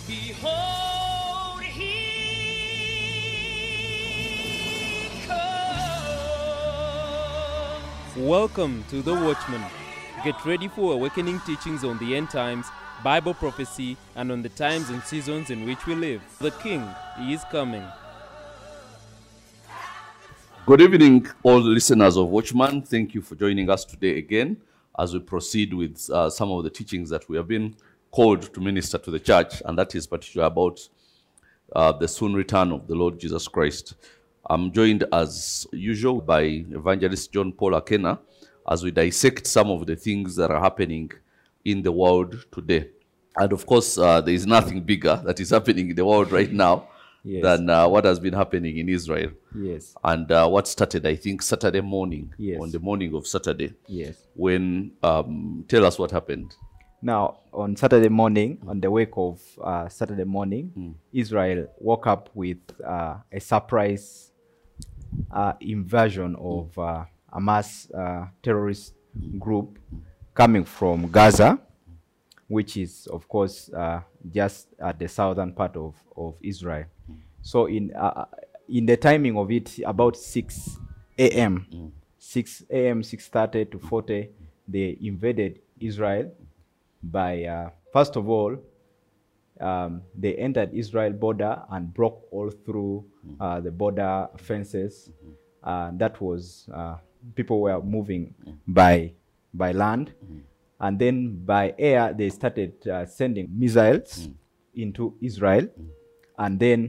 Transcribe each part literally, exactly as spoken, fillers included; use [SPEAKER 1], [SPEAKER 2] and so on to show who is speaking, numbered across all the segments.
[SPEAKER 1] Behold, he comes.
[SPEAKER 2] Welcome to The Watchman. Get ready for awakening teachings on the end times, Bible prophecy, and on the times and seasons in which we live. The King is coming.
[SPEAKER 3] Good evening, all listeners of Watchman. Thank you for joining us today again as we proceed with uh, some of the teachings that we have been called to minister to the church, and that is particularly about uh, the soon return of the Lord Jesus Christ. I'm joined as usual by Evangelist John Paul Akena as we dissect some of the things that are happening in the world today. And of course, uh, there is nothing bigger that is happening in the world right now
[SPEAKER 2] Yes.
[SPEAKER 3] than uh, what has been happening in Israel.
[SPEAKER 2] Yes.
[SPEAKER 3] And uh, what started, I think, Saturday morning,
[SPEAKER 2] Yes.
[SPEAKER 3] on the morning of Saturday,
[SPEAKER 2] Yes.
[SPEAKER 3] when, um, tell us what happened.
[SPEAKER 4] Now, on Saturday morning, on the wake of uh, Saturday morning,
[SPEAKER 3] Mm.
[SPEAKER 4] Israel woke up with uh, a surprise uh, invasion of uh, Hamas uh, terrorist group coming from Gaza, which is, of course, uh, just at the southern part of, of Israel. So in uh, in the timing of it, about six a.m., six a.m., six thirty to forty, they invaded Israel by, uh, first of all, um, they entered Israel border and broke all through uh, the border fences. Uh, that was, uh, people were moving by, by land. And then by air, they started uh, sending missiles into Israel. And then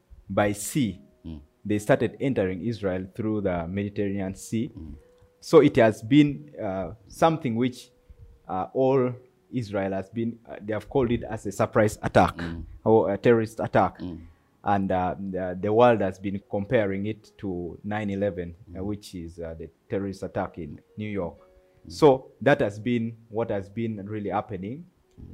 [SPEAKER 4] by sea, they started entering Israel through the Mediterranean Sea. So it has been uh, something which uh, all Israel has been, uh, they have called it as a surprise attack or a terrorist attack. And uh, the, the world has been comparing it to nine eleven, uh, which is uh, the terrorist attack in New York. So that has been what has been really happening.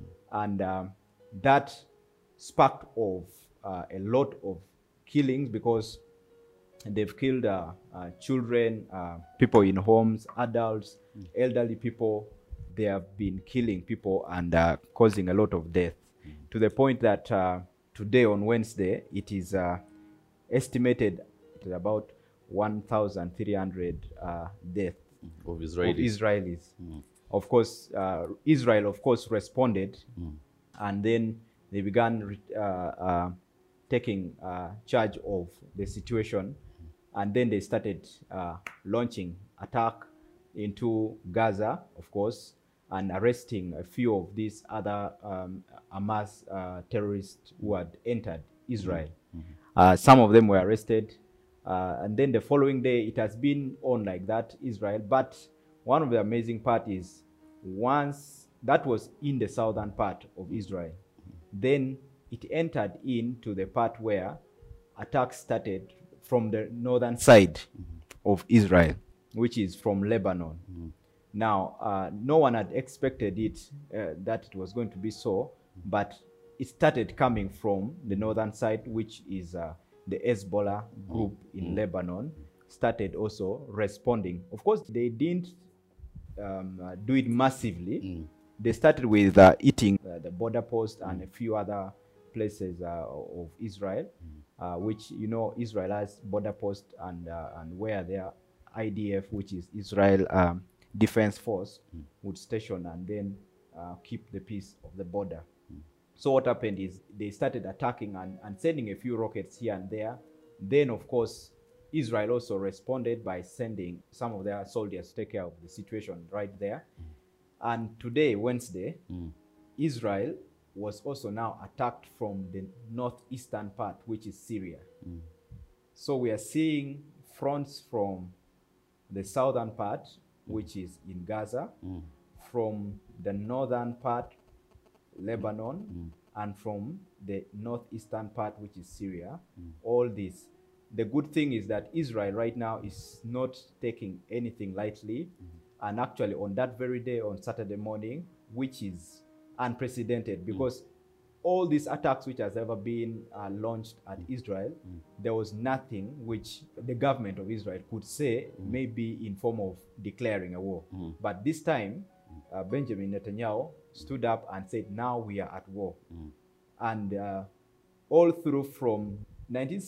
[SPEAKER 4] And um, that sparked of uh, a lot of killings because they've killed uh, uh, children, uh, people in homes, adults, elderly people. They have been killing people and uh, causing a lot of death, to the point that uh, today on Wednesday, it is uh, estimated at about one thousand three hundred uh, deaths
[SPEAKER 3] Of
[SPEAKER 4] of
[SPEAKER 3] Israelis.
[SPEAKER 4] Israelis. Of course, uh, Israel, of course, responded, and then they began re- uh, uh, taking uh, charge of the situation, and then they started uh, launching attack into Gaza, of course, and arresting a few of these other um, Hamas uh, terrorists who had entered Israel. Uh, some of them were arrested. Uh, and then the following day, it has been on like that, Israel. But one of the amazing part is once that was in the southern part of Israel, then it entered into the part where attacks started from the northern side of Israel, which is from Lebanon. Now, uh, no one had expected it, uh, that it was going to be so, but it started coming from the northern side, which is uh, the Hezbollah group in Lebanon, started also responding. Of course, they didn't um, uh, do it massively. They started with uh, eating uh, the border post and a few other places uh, of Israel, uh, which, you know, Israel has border post and, uh, and where their I D F, which is Israel um, Defense Force, would station and then uh, keep the peace of the border. So what happened is they started attacking and, and sending a few rockets here and there. Then, of course, Israel also responded by sending some of their soldiers to take care of the situation right there. And today, Wednesday, Israel was also now attacked from the northeastern part, which is Syria. So we are seeing fronts from the southern part, which is in Gaza, from the northern part, Lebanon, and from the northeastern part, which is Syria. All this. The good thing is that Israel right now is not taking anything lightly. And actually on that very day, on Saturday morning, which is unprecedented because all these attacks which has ever been uh, launched at Israel, there was nothing which the government of Israel could say, maybe in form of declaring a war. But this time, uh, Benjamin Netanyahu stood up and said, now we are at war. And uh, all through from nineteen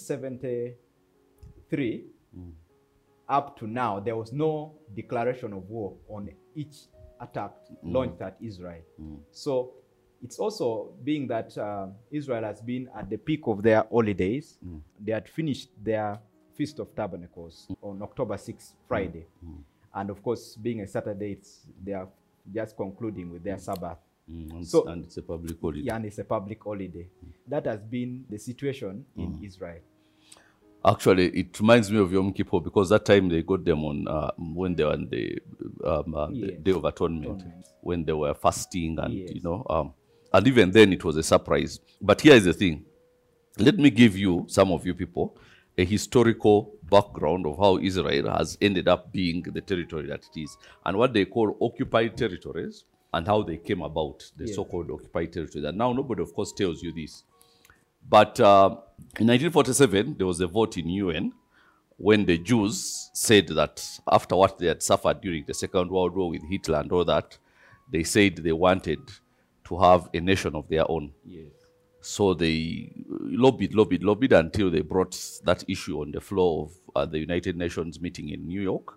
[SPEAKER 4] seventy-three
[SPEAKER 3] Mm.
[SPEAKER 4] up to now, there was no declaration of war on each attack
[SPEAKER 3] Mm.
[SPEAKER 4] launched at Israel.
[SPEAKER 3] Mm.
[SPEAKER 4] So it's also being that uh, Israel has been at the peak of their holidays.
[SPEAKER 3] Mm.
[SPEAKER 4] They had finished their Feast of Tabernacles on October sixth, Friday.
[SPEAKER 3] Mm.
[SPEAKER 4] And of course, being a Saturday, it's, they are just concluding with their Sabbath.
[SPEAKER 3] Mm. And,
[SPEAKER 4] So-
[SPEAKER 3] and it's a public holiday.
[SPEAKER 4] Yeah, and it's a public holiday. That has been the situation in Israel.
[SPEAKER 3] Actually, it reminds me of Yom Kippur because that time they got them on uh, when they were on the, um, uh, the
[SPEAKER 4] Yes.
[SPEAKER 3] Day of Atonement,
[SPEAKER 4] Atonement.
[SPEAKER 3] when they were fasting, and
[SPEAKER 4] Yes.
[SPEAKER 3] you know, um, and even then it was a surprise. But here is the thing: let me give you, some of you people, a historical background of how Israel has ended up being the territory that it is, and what they call occupied territories, and how they came about the
[SPEAKER 4] Yes.
[SPEAKER 3] so-called occupied territories. And now nobody, of course, tells you this. But uh, in nineteen forty-seven, there was a vote in U N when the Jews said that after what they had suffered during the Second World War with Hitler and all that, they said they wanted to have a nation of their own.
[SPEAKER 4] Yes.
[SPEAKER 3] So they lobbied, lobbied, lobbied until they brought that issue on the floor of uh, the United Nations meeting in New York.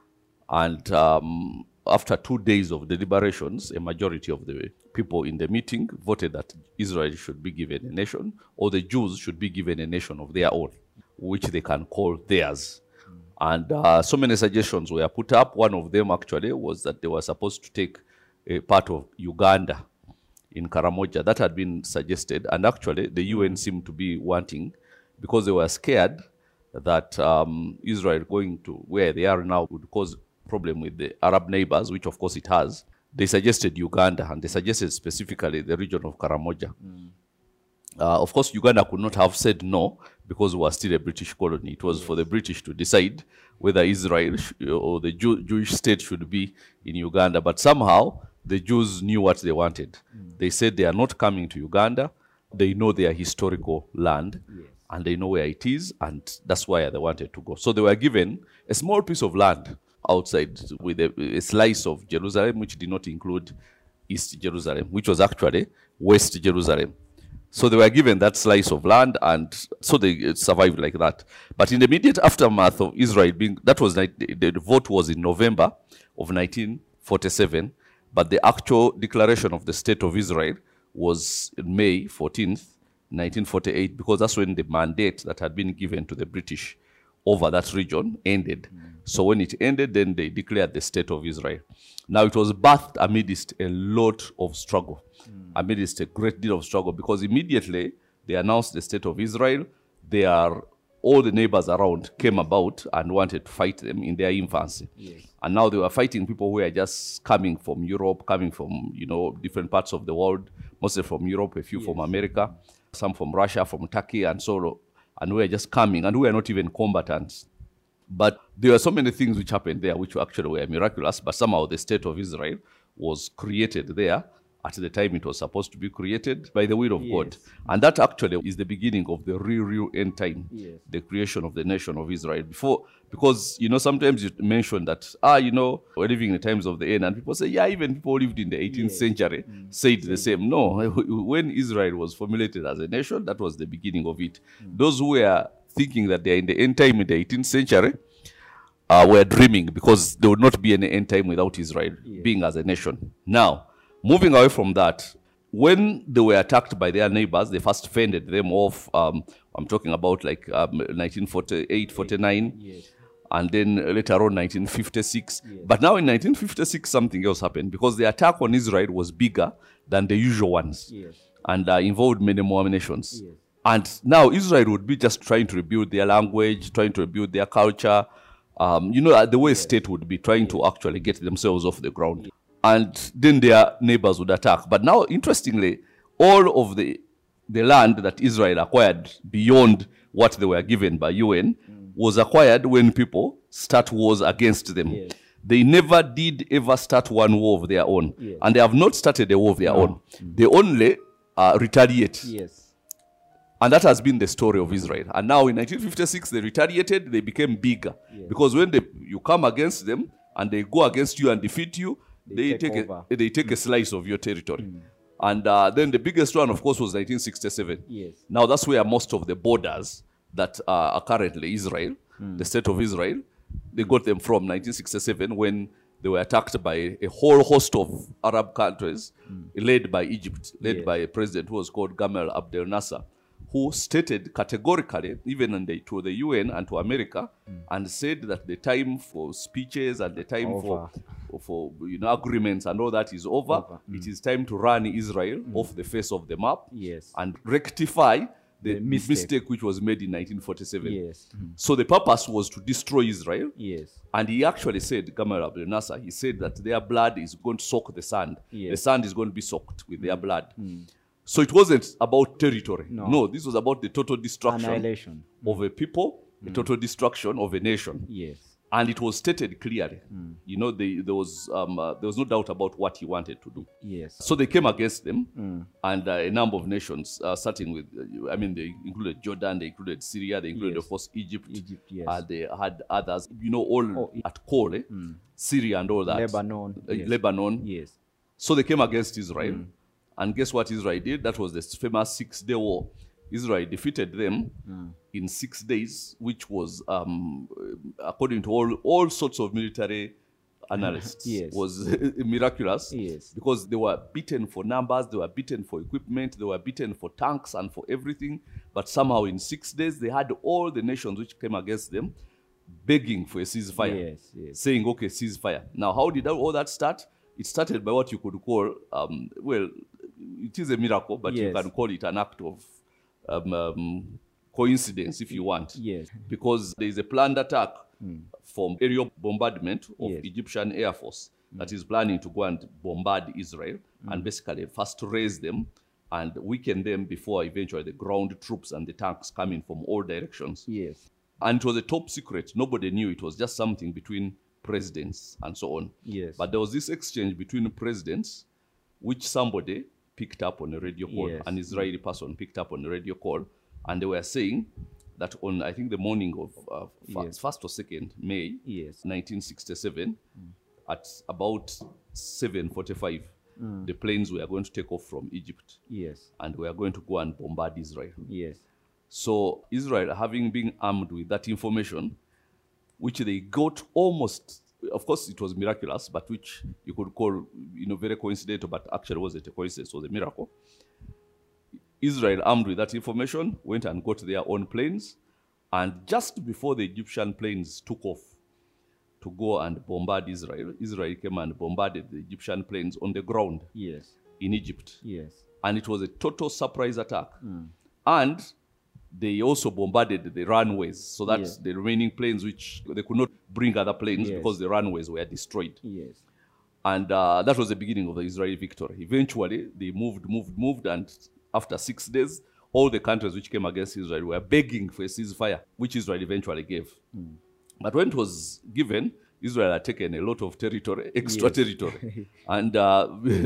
[SPEAKER 3] And um, after two days of deliberations, a majority of the people in the meeting voted that Israel should be given a nation, or the Jews should be given a nation of their own, which they can call theirs. And uh, so many suggestions were put up. One of them actually was that they were supposed to take a part of Uganda in Karamoja. That had been suggested. And actually, the U N seemed to be wanting, because they were scared that um, Israel going to where they are now would cause problem with the Arab neighbors, which of course it has. They suggested Uganda, and they suggested specifically the region of Karamoja. Mm. Uh, of course, Uganda could not have said no, because we were still a British colony. It was yes. for the British to decide whether Israel or the Jew Jewish state should be in Uganda. But somehow, the Jews knew what they wanted. Mm. They said they are not coming to Uganda. They know their historical land, yes. and they know where it is, and that's why they wanted to go. So they were given a small piece of land outside with a, a slice of Jerusalem, which did not include East Jerusalem, which was actually West Jerusalem. So they were given that slice of land, and so they survived like that. But in the immediate aftermath of Israel being, that was, the, the vote was in November of nineteen forty-seven, but the actual declaration of the State of Israel was May fourteenth, nineteen forty-eight, because that's when the mandate that had been given to the British over that region ended. Mm. So when it ended, then they declared the State of Israel. Now it was birthed amidst a lot of struggle, mm. amidst a great deal of struggle, because immediately they announced the State of Israel. They are, all the neighbors around came about and wanted to fight them in their infancy. Yes. And now they were fighting people who were just coming from Europe, coming from, you know, different parts of the world, mostly from Europe, a few yes. from America, some from Russia, from Turkey, and so on. And we were just coming, and we were not even combatants. But there were so many things which happened there, which actually were miraculous, but somehow the State of Israel was created there at the time it was supposed to be created by the will of yes. God. And that actually is the beginning of the real, real end time, yes. the creation of the nation of Israel. Before, because, you know, sometimes you mention that, ah, you know, we're living in the times of the end, and people say, yeah, even people lived in the eighteenth yes. century mm. said the same. No, when Israel was formulated as a nation, that was the beginning of it. Mm. Those who were thinking that they're in the end time in the eighteenth century uh, were dreaming, because there would not be any end time without Israel yes. being as a nation. Now, moving away from that, when they were attacked by their neighbors, they first fended them off. Um, I'm talking about like um, nineteen forty-eight, forty-nine, yes. and then later on nineteen fifty-six. Yes. But now in nineteen fifty-six, something else happened, because the attack on Israel was bigger than the usual ones, yes. and uh, involved many more nations. Yes. And now Israel would be just trying to rebuild their language, trying to rebuild their culture. Um, you know, the way yes. state would be trying yes. to actually get themselves off the ground. Yes. And then their neighbors would attack. But now, interestingly, all of the, the land that Israel acquired beyond what they were given by U N mm. was acquired when people start wars against them. Yes. They never did ever start one war of their own. Yes. And they have not started a war of their no. own. Mm. They only uh, retaliate. Yes. And that has been the story of Israel. And now in nineteen fifty-six, they retaliated, they became bigger. Yes. Because when they, you come against them and they go against you and defeat you, They, they take, take a, they take a slice of your territory. Mm. And uh, then the biggest one, of course, was nineteen sixty-seven.
[SPEAKER 4] Yes.
[SPEAKER 3] Now, that's where most of the borders that uh, are currently Israel,
[SPEAKER 4] Mm.
[SPEAKER 3] the state of Israel, they got them from nineteen sixty-seven when they were attacked by a whole host of Arab countries,
[SPEAKER 4] Mm.
[SPEAKER 3] led by Egypt, led
[SPEAKER 4] Yes.
[SPEAKER 3] by a president who was called Gamal Abdel Nasser, who stated categorically, even in the, to the U N and to America, and said that the time for speeches and the time for, for you know, agreements and all that is over.
[SPEAKER 4] Over.
[SPEAKER 3] It is time to run Israel off the face of the map
[SPEAKER 4] Yes.
[SPEAKER 3] and rectify the,
[SPEAKER 4] The mistake.
[SPEAKER 3] mistake which was made in nineteen forty-seven.
[SPEAKER 4] Yes. Mm.
[SPEAKER 3] So the purpose was to destroy Israel.
[SPEAKER 4] Yes.
[SPEAKER 3] And he actually said, Gamal Abdel Nasser, he said that their blood is going to soak the sand.
[SPEAKER 4] Yes.
[SPEAKER 3] The sand is going to be soaked with their blood. So it wasn't about territory.
[SPEAKER 4] No.
[SPEAKER 3] No, this was about the total destruction
[SPEAKER 4] Annihilation.
[SPEAKER 3] of a people, the total destruction of a nation.
[SPEAKER 4] Yes.
[SPEAKER 3] And it was stated clearly. You know, they, there, was, um, uh, there was no doubt about what he wanted to do.
[SPEAKER 4] Yes.
[SPEAKER 3] So they came against them, and uh, a number of nations, uh, starting with, uh, I mean, they included Jordan, they included Syria, they included,
[SPEAKER 4] Yes.
[SPEAKER 3] of course, Egypt.
[SPEAKER 4] Egypt, yes.
[SPEAKER 3] Uh, they had others, you know, all
[SPEAKER 4] Oh, e-
[SPEAKER 3] at core, eh? Syria and all that.
[SPEAKER 4] Lebanon,
[SPEAKER 3] Uh,
[SPEAKER 4] yes.
[SPEAKER 3] Lebanon.
[SPEAKER 4] Yes.
[SPEAKER 3] So they came against Israel. And guess what Israel did? That was the famous Six-Day War. Israel defeated them in six days, which was, um, according to all, all sorts of military analysts,
[SPEAKER 4] Yes.
[SPEAKER 3] was miraculous.
[SPEAKER 4] Yes.
[SPEAKER 3] Because they were beaten for numbers, they were beaten for equipment, they were beaten for tanks and for everything. But somehow in six days, they had all the nations which came against them begging for a ceasefire.
[SPEAKER 4] Yes, yes.
[SPEAKER 3] Saying, okay, ceasefire. Now, how did all that start? It started by what you could call, um, well, it is a miracle, but you
[SPEAKER 4] Yes.
[SPEAKER 3] can call it an act of um, um, coincidence if you want.
[SPEAKER 4] Yes.
[SPEAKER 3] Because there is a planned attack from aerial bombardment of
[SPEAKER 4] Yes.
[SPEAKER 3] Egyptian Air Force that is planning to go and bombard Israel and basically first raise them and weaken them before eventually the ground troops and the tanks coming from all directions.
[SPEAKER 4] Yes.
[SPEAKER 3] And it was a top secret. Nobody knew. It was just something between presidents and so on.
[SPEAKER 4] Yes.
[SPEAKER 3] But there was this exchange between presidents, which somebody picked up on a radio call.
[SPEAKER 4] Yes.
[SPEAKER 3] An Israeli person picked up on a radio call, and they were saying that on, I think, the morning of uh, fir-
[SPEAKER 4] Yes.
[SPEAKER 3] first or second May,
[SPEAKER 4] Yes.
[SPEAKER 3] nineteen sixty-seven, at about seven forty-five, the planes were going to take off from Egypt,
[SPEAKER 4] Yes.
[SPEAKER 3] and we are going to go and bombard Israel.
[SPEAKER 4] Yes.
[SPEAKER 3] So Israel, having been armed with that information, which they got almost, of course it was miraculous, but which you could call, you know, very coincidental, but actually wasn't a coincidence, it was a miracle. Israel, armed with that information, went and got their own planes, and just before the Egyptian planes took off to go and bombard Israel, Israel came and bombarded the Egyptian planes on the ground
[SPEAKER 4] Yes.
[SPEAKER 3] in Egypt.
[SPEAKER 4] Yes.
[SPEAKER 3] And it was a total surprise attack. And they also bombarded the runways so that
[SPEAKER 4] Yeah.
[SPEAKER 3] the remaining planes, which they could not bring other planes
[SPEAKER 4] Yes.
[SPEAKER 3] because the runways were destroyed.
[SPEAKER 4] Yes.
[SPEAKER 3] And uh, that was the beginning of the Israeli victory. Eventually, they moved, moved, moved, and after six days, all the countries which came against Israel were begging for a ceasefire, which Israel eventually gave. But when it was given, Israel had taken a lot of territory, extra
[SPEAKER 4] Yes.
[SPEAKER 3] territory. and, uh,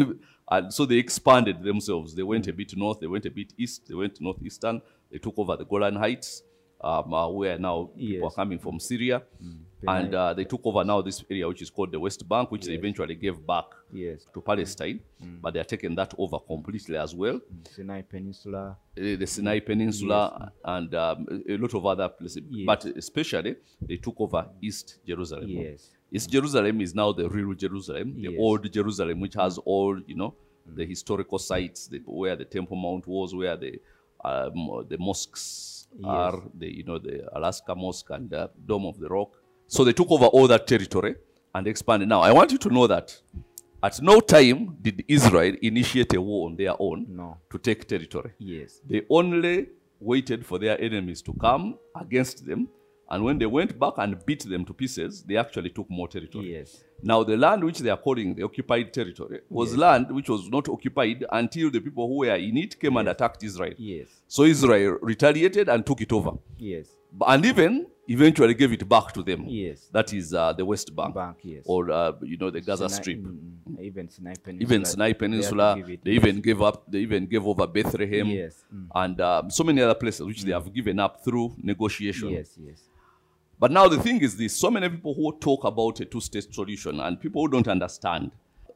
[SPEAKER 3] and so they expanded themselves. They went a bit north, they went a bit east, they went northeastern, they took over the Golan Heights, um, uh, where now people
[SPEAKER 4] Yes.
[SPEAKER 3] are coming from Syria. And uh, they took over now this area which is called the West Bank, which they eventually gave back
[SPEAKER 4] Yes.
[SPEAKER 3] to Palestine. But they are taking that over completely as well.
[SPEAKER 4] Sinai Peninsula.
[SPEAKER 3] Uh, the Sinai Peninsula and um, a lot of other places.
[SPEAKER 4] Yes.
[SPEAKER 3] But especially, they took over East Jerusalem.
[SPEAKER 4] Yes.
[SPEAKER 3] East Jerusalem is now the real Jerusalem, the
[SPEAKER 4] Yes.
[SPEAKER 3] old Jerusalem, which has all, you know, the historical sites, the, where the Temple Mount was, where the um, the mosques
[SPEAKER 4] Yes.
[SPEAKER 3] are, the, you know, the Alaska Mosque and the Dome of the Rock. So they took over all that territory and expanded. Now, I want you to know that at no time did Israel initiate a war on their own
[SPEAKER 4] No.
[SPEAKER 3] to take territory.
[SPEAKER 4] Yes.
[SPEAKER 3] They only waited for their enemies to come against them. And when they went back and beat them to pieces, they actually took more territory.
[SPEAKER 4] Yes.
[SPEAKER 3] Now, the land which they are calling the occupied territory was
[SPEAKER 4] Yes.
[SPEAKER 3] land which was not occupied until the people who were in it came and attacked Israel.
[SPEAKER 4] Yes.
[SPEAKER 3] So Israel retaliated and took it over.
[SPEAKER 4] Yes.
[SPEAKER 3] B- And even eventually gave it back to them.
[SPEAKER 4] Yes.
[SPEAKER 3] That is uh, the West Bank.
[SPEAKER 4] Bank, yes.
[SPEAKER 3] Or, uh, you know, the Gaza
[SPEAKER 4] Sinai-
[SPEAKER 3] Strip.
[SPEAKER 4] mm, mm, even Sinai Peninsula.
[SPEAKER 3] Even Sinai
[SPEAKER 4] They had to
[SPEAKER 3] Peninsula,
[SPEAKER 4] give it-
[SPEAKER 3] they even gave up, they even gave over Bethlehem.
[SPEAKER 4] Yes. Mm.
[SPEAKER 3] And um, so many other places which they have given up through negotiation.
[SPEAKER 4] Yes. Yes.
[SPEAKER 3] But now the thing is this, so many people who talk about a two-state solution and people who don't understand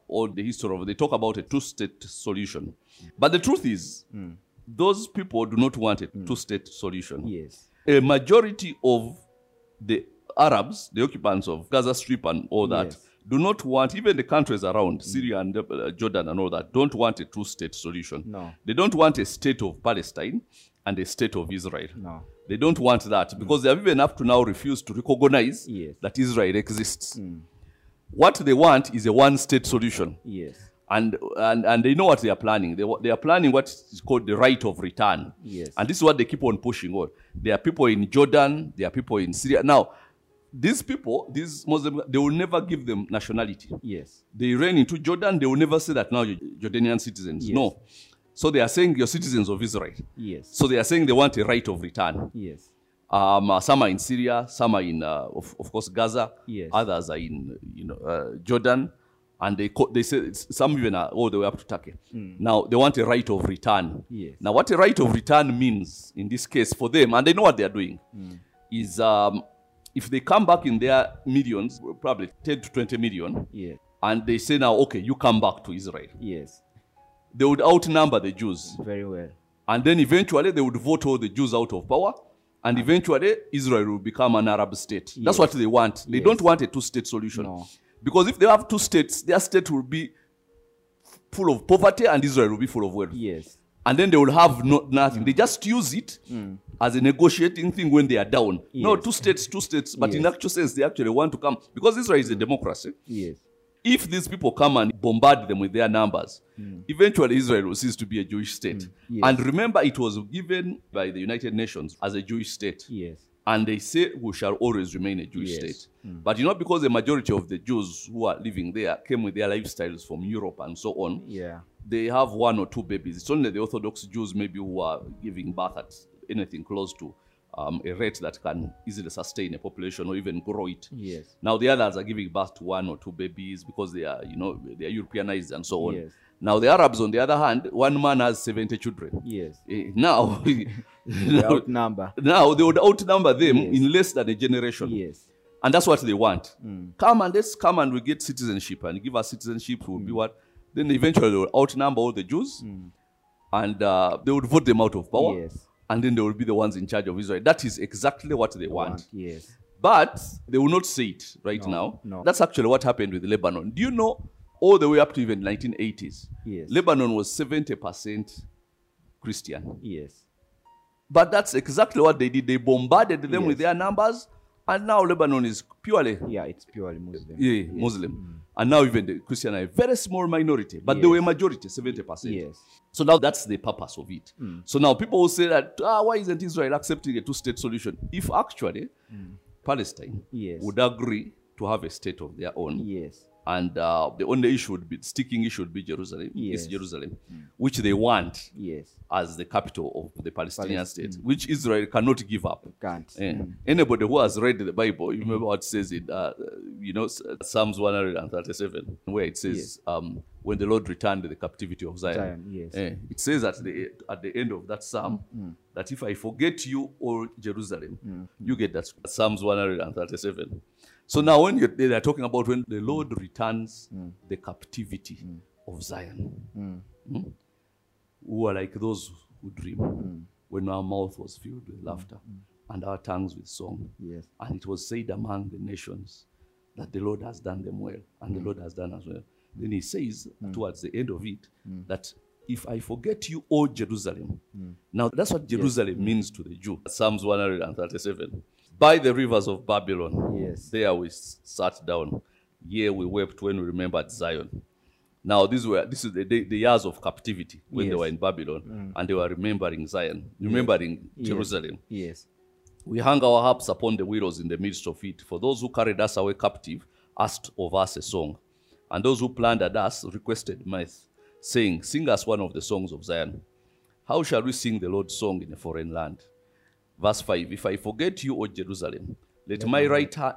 [SPEAKER 3] all the history of it, they talk about a two-state solution. But the truth is,
[SPEAKER 4] Mm.
[SPEAKER 3] those people do not want a two-state solution.
[SPEAKER 4] Yes.
[SPEAKER 3] A majority of the Arabs, the occupants of Gaza Strip and all that,
[SPEAKER 4] Yes.
[SPEAKER 3] do not want, even the countries around, Syria and uh, Jordan and all that, don't want a two-state solution.
[SPEAKER 4] No.
[SPEAKER 3] They don't want a state of Palestine and a state of Israel.
[SPEAKER 4] No.
[SPEAKER 3] They don't want that because they have even up to now refused to recognize
[SPEAKER 4] Yes.
[SPEAKER 3] that Israel exists. What they want is a one-state solution.
[SPEAKER 4] Yes.
[SPEAKER 3] And, and, and they know what they are planning. They, wa- they are planning what is called the right of return.
[SPEAKER 4] Yes.
[SPEAKER 3] And this is what they keep on pushing on. There are people in Jordan, there are people in Syria. Now, these people, these Muslims, they will never give them nationality.
[SPEAKER 4] Yes.
[SPEAKER 3] They ran into Jordan, they will never say that now you're Jordanian citizens.
[SPEAKER 4] Yes.
[SPEAKER 3] No. So they are saying you're citizens of Israel.
[SPEAKER 4] Yes.
[SPEAKER 3] So they are saying they want a right of return.
[SPEAKER 4] Yes.
[SPEAKER 3] Um, uh, some are in Syria, some are in, uh, of, of course, Gaza.
[SPEAKER 4] Yes.
[SPEAKER 3] Others are in, you know, uh, Jordan, and they co- they say it's, some even are all the way up to Turkey. Now they want a right of return.
[SPEAKER 4] Yes.
[SPEAKER 3] Now, what a right of return means in this case for them, and they know what they are doing, is um, if they come back in their millions, probably ten to twenty million,
[SPEAKER 4] Yes.
[SPEAKER 3] and they say now, okay, you come back to Israel,
[SPEAKER 4] Yes.
[SPEAKER 3] they would outnumber the Jews.
[SPEAKER 4] Very well.
[SPEAKER 3] And then eventually they would vote all the Jews out of power. And eventually Israel will become an Arab state.
[SPEAKER 4] Yes.
[SPEAKER 3] That's what they want. They
[SPEAKER 4] Yes.
[SPEAKER 3] don't want a two-state solution.
[SPEAKER 4] No.
[SPEAKER 3] Because if they have two states, their state will be full of poverty and Israel will be full of wealth.
[SPEAKER 4] Yes.
[SPEAKER 3] And then they will have no, nothing. They just use it as a negotiating thing when they are down. No,
[SPEAKER 4] Yes.
[SPEAKER 3] two states, two states. But in
[SPEAKER 4] Yes.
[SPEAKER 3] actual sense, they actually want to come. Because Israel is a democracy.
[SPEAKER 4] Yes.
[SPEAKER 3] If these people come and bombard them with their numbers, eventually Israel will cease to be a Jewish state.
[SPEAKER 4] Yes.
[SPEAKER 3] And remember, it was given by the United Nations as a Jewish state.
[SPEAKER 4] Yes.
[SPEAKER 3] And they say we shall always remain a Jewish
[SPEAKER 4] Yes.
[SPEAKER 3] state. But you know, because the majority of the Jews who are living there came with their lifestyles from Europe and so on,
[SPEAKER 4] Yeah.
[SPEAKER 3] they have one or two babies. It's only the Orthodox Jews maybe who are giving birth at anything close to um, a rate that can easily sustain a population or even grow it.
[SPEAKER 4] Yes.
[SPEAKER 3] Now the others are giving birth to one or two babies because they are, you know, they are Europeanized and so on.
[SPEAKER 4] Yes.
[SPEAKER 3] Now the Arabs, on the other hand, one man has seventy children.
[SPEAKER 4] Yes.
[SPEAKER 3] Eh, Now,
[SPEAKER 4] The
[SPEAKER 3] now,
[SPEAKER 4] outnumber.
[SPEAKER 3] now they would outnumber them
[SPEAKER 4] Yes.
[SPEAKER 3] in less than a generation.
[SPEAKER 4] Yes.
[SPEAKER 3] And that's what they want. Come and let's come and we get citizenship and give us citizenship will be what? Then eventually they will outnumber all the Jews and uh, they would vote them out of power.
[SPEAKER 4] Yes.
[SPEAKER 3] And then they will be the ones in charge of Israel. That is exactly what they want.
[SPEAKER 4] Yes.
[SPEAKER 3] But they will not say it right
[SPEAKER 4] No,
[SPEAKER 3] now.
[SPEAKER 4] no.
[SPEAKER 3] That's actually what happened with Lebanon. Do you know all the way up to even nineteen eighties,
[SPEAKER 4] Yes.
[SPEAKER 3] Lebanon was seventy percent Christian.
[SPEAKER 4] Yes.
[SPEAKER 3] But that's exactly what they did. They bombarded them
[SPEAKER 4] Yes.
[SPEAKER 3] with their numbers, and now Lebanon is purely
[SPEAKER 4] Yeah, it's purely Muslim.
[SPEAKER 3] yeah,
[SPEAKER 4] Yes.
[SPEAKER 3] Muslim. And now even the Christian are a very small minority, but they
[SPEAKER 4] Yes.
[SPEAKER 3] were majority, seventy percent.
[SPEAKER 4] Yes.
[SPEAKER 3] So now that's the purpose of it. So now people will say that, ah, why isn't Israel accepting a two-state solution? If actually Palestine
[SPEAKER 4] Yes.
[SPEAKER 3] would agree to have a state of their own,
[SPEAKER 4] Yes.
[SPEAKER 3] and uh, the only issue would be, sticking issue would be Jerusalem,
[SPEAKER 4] Yes.
[SPEAKER 3] East Jerusalem, which they want
[SPEAKER 4] Yes.
[SPEAKER 3] as the capital of the Palestinian
[SPEAKER 4] Palestine.
[SPEAKER 3] state, which Israel cannot give up.
[SPEAKER 4] Can't.
[SPEAKER 3] Eh, Anybody who has read the Bible, you remember what it says in, uh, you know, Psalms one hundred thirty-seven, where it says,
[SPEAKER 4] Yes.
[SPEAKER 3] um, when the Lord returned the captivity of Zion.
[SPEAKER 4] Zion, yes.
[SPEAKER 3] Eh, it says at the, at the end of that psalm that if I forget you, O Jerusalem, you get that. Psalms one hundred thirty-seven. So now when you're, they are talking about when the Lord returns the captivity of Zion, mm, who are like those who dream, when our mouth was filled with laughter and our tongues with song.
[SPEAKER 4] Yes.
[SPEAKER 3] And it was said among the nations that the Lord has done them well, and the Lord has done as well. Then he says towards the end of it that if I forget you, O Jerusalem. Now that's what Jerusalem means to the Jew. Psalms one hundred thirty-seven. By the rivers of Babylon,
[SPEAKER 4] Yes.
[SPEAKER 3] there we sat down. Yea, we wept when we remembered Zion. Now, these were this is the, day, the years of captivity when they
[SPEAKER 4] Yes.
[SPEAKER 3] were in Babylon, and they were remembering Zion, remembering
[SPEAKER 4] Yes.
[SPEAKER 3] Jerusalem.
[SPEAKER 4] Yes.
[SPEAKER 3] We hung our harps upon the willows in the midst of it, for those who carried us away captive asked of us a song, and those who plundered us requested mirth, saying, sing us one of the songs of Zion. How shall we sing the Lord's song in a foreign land? Verse five, if I forget you, O Jerusalem, let my right hand,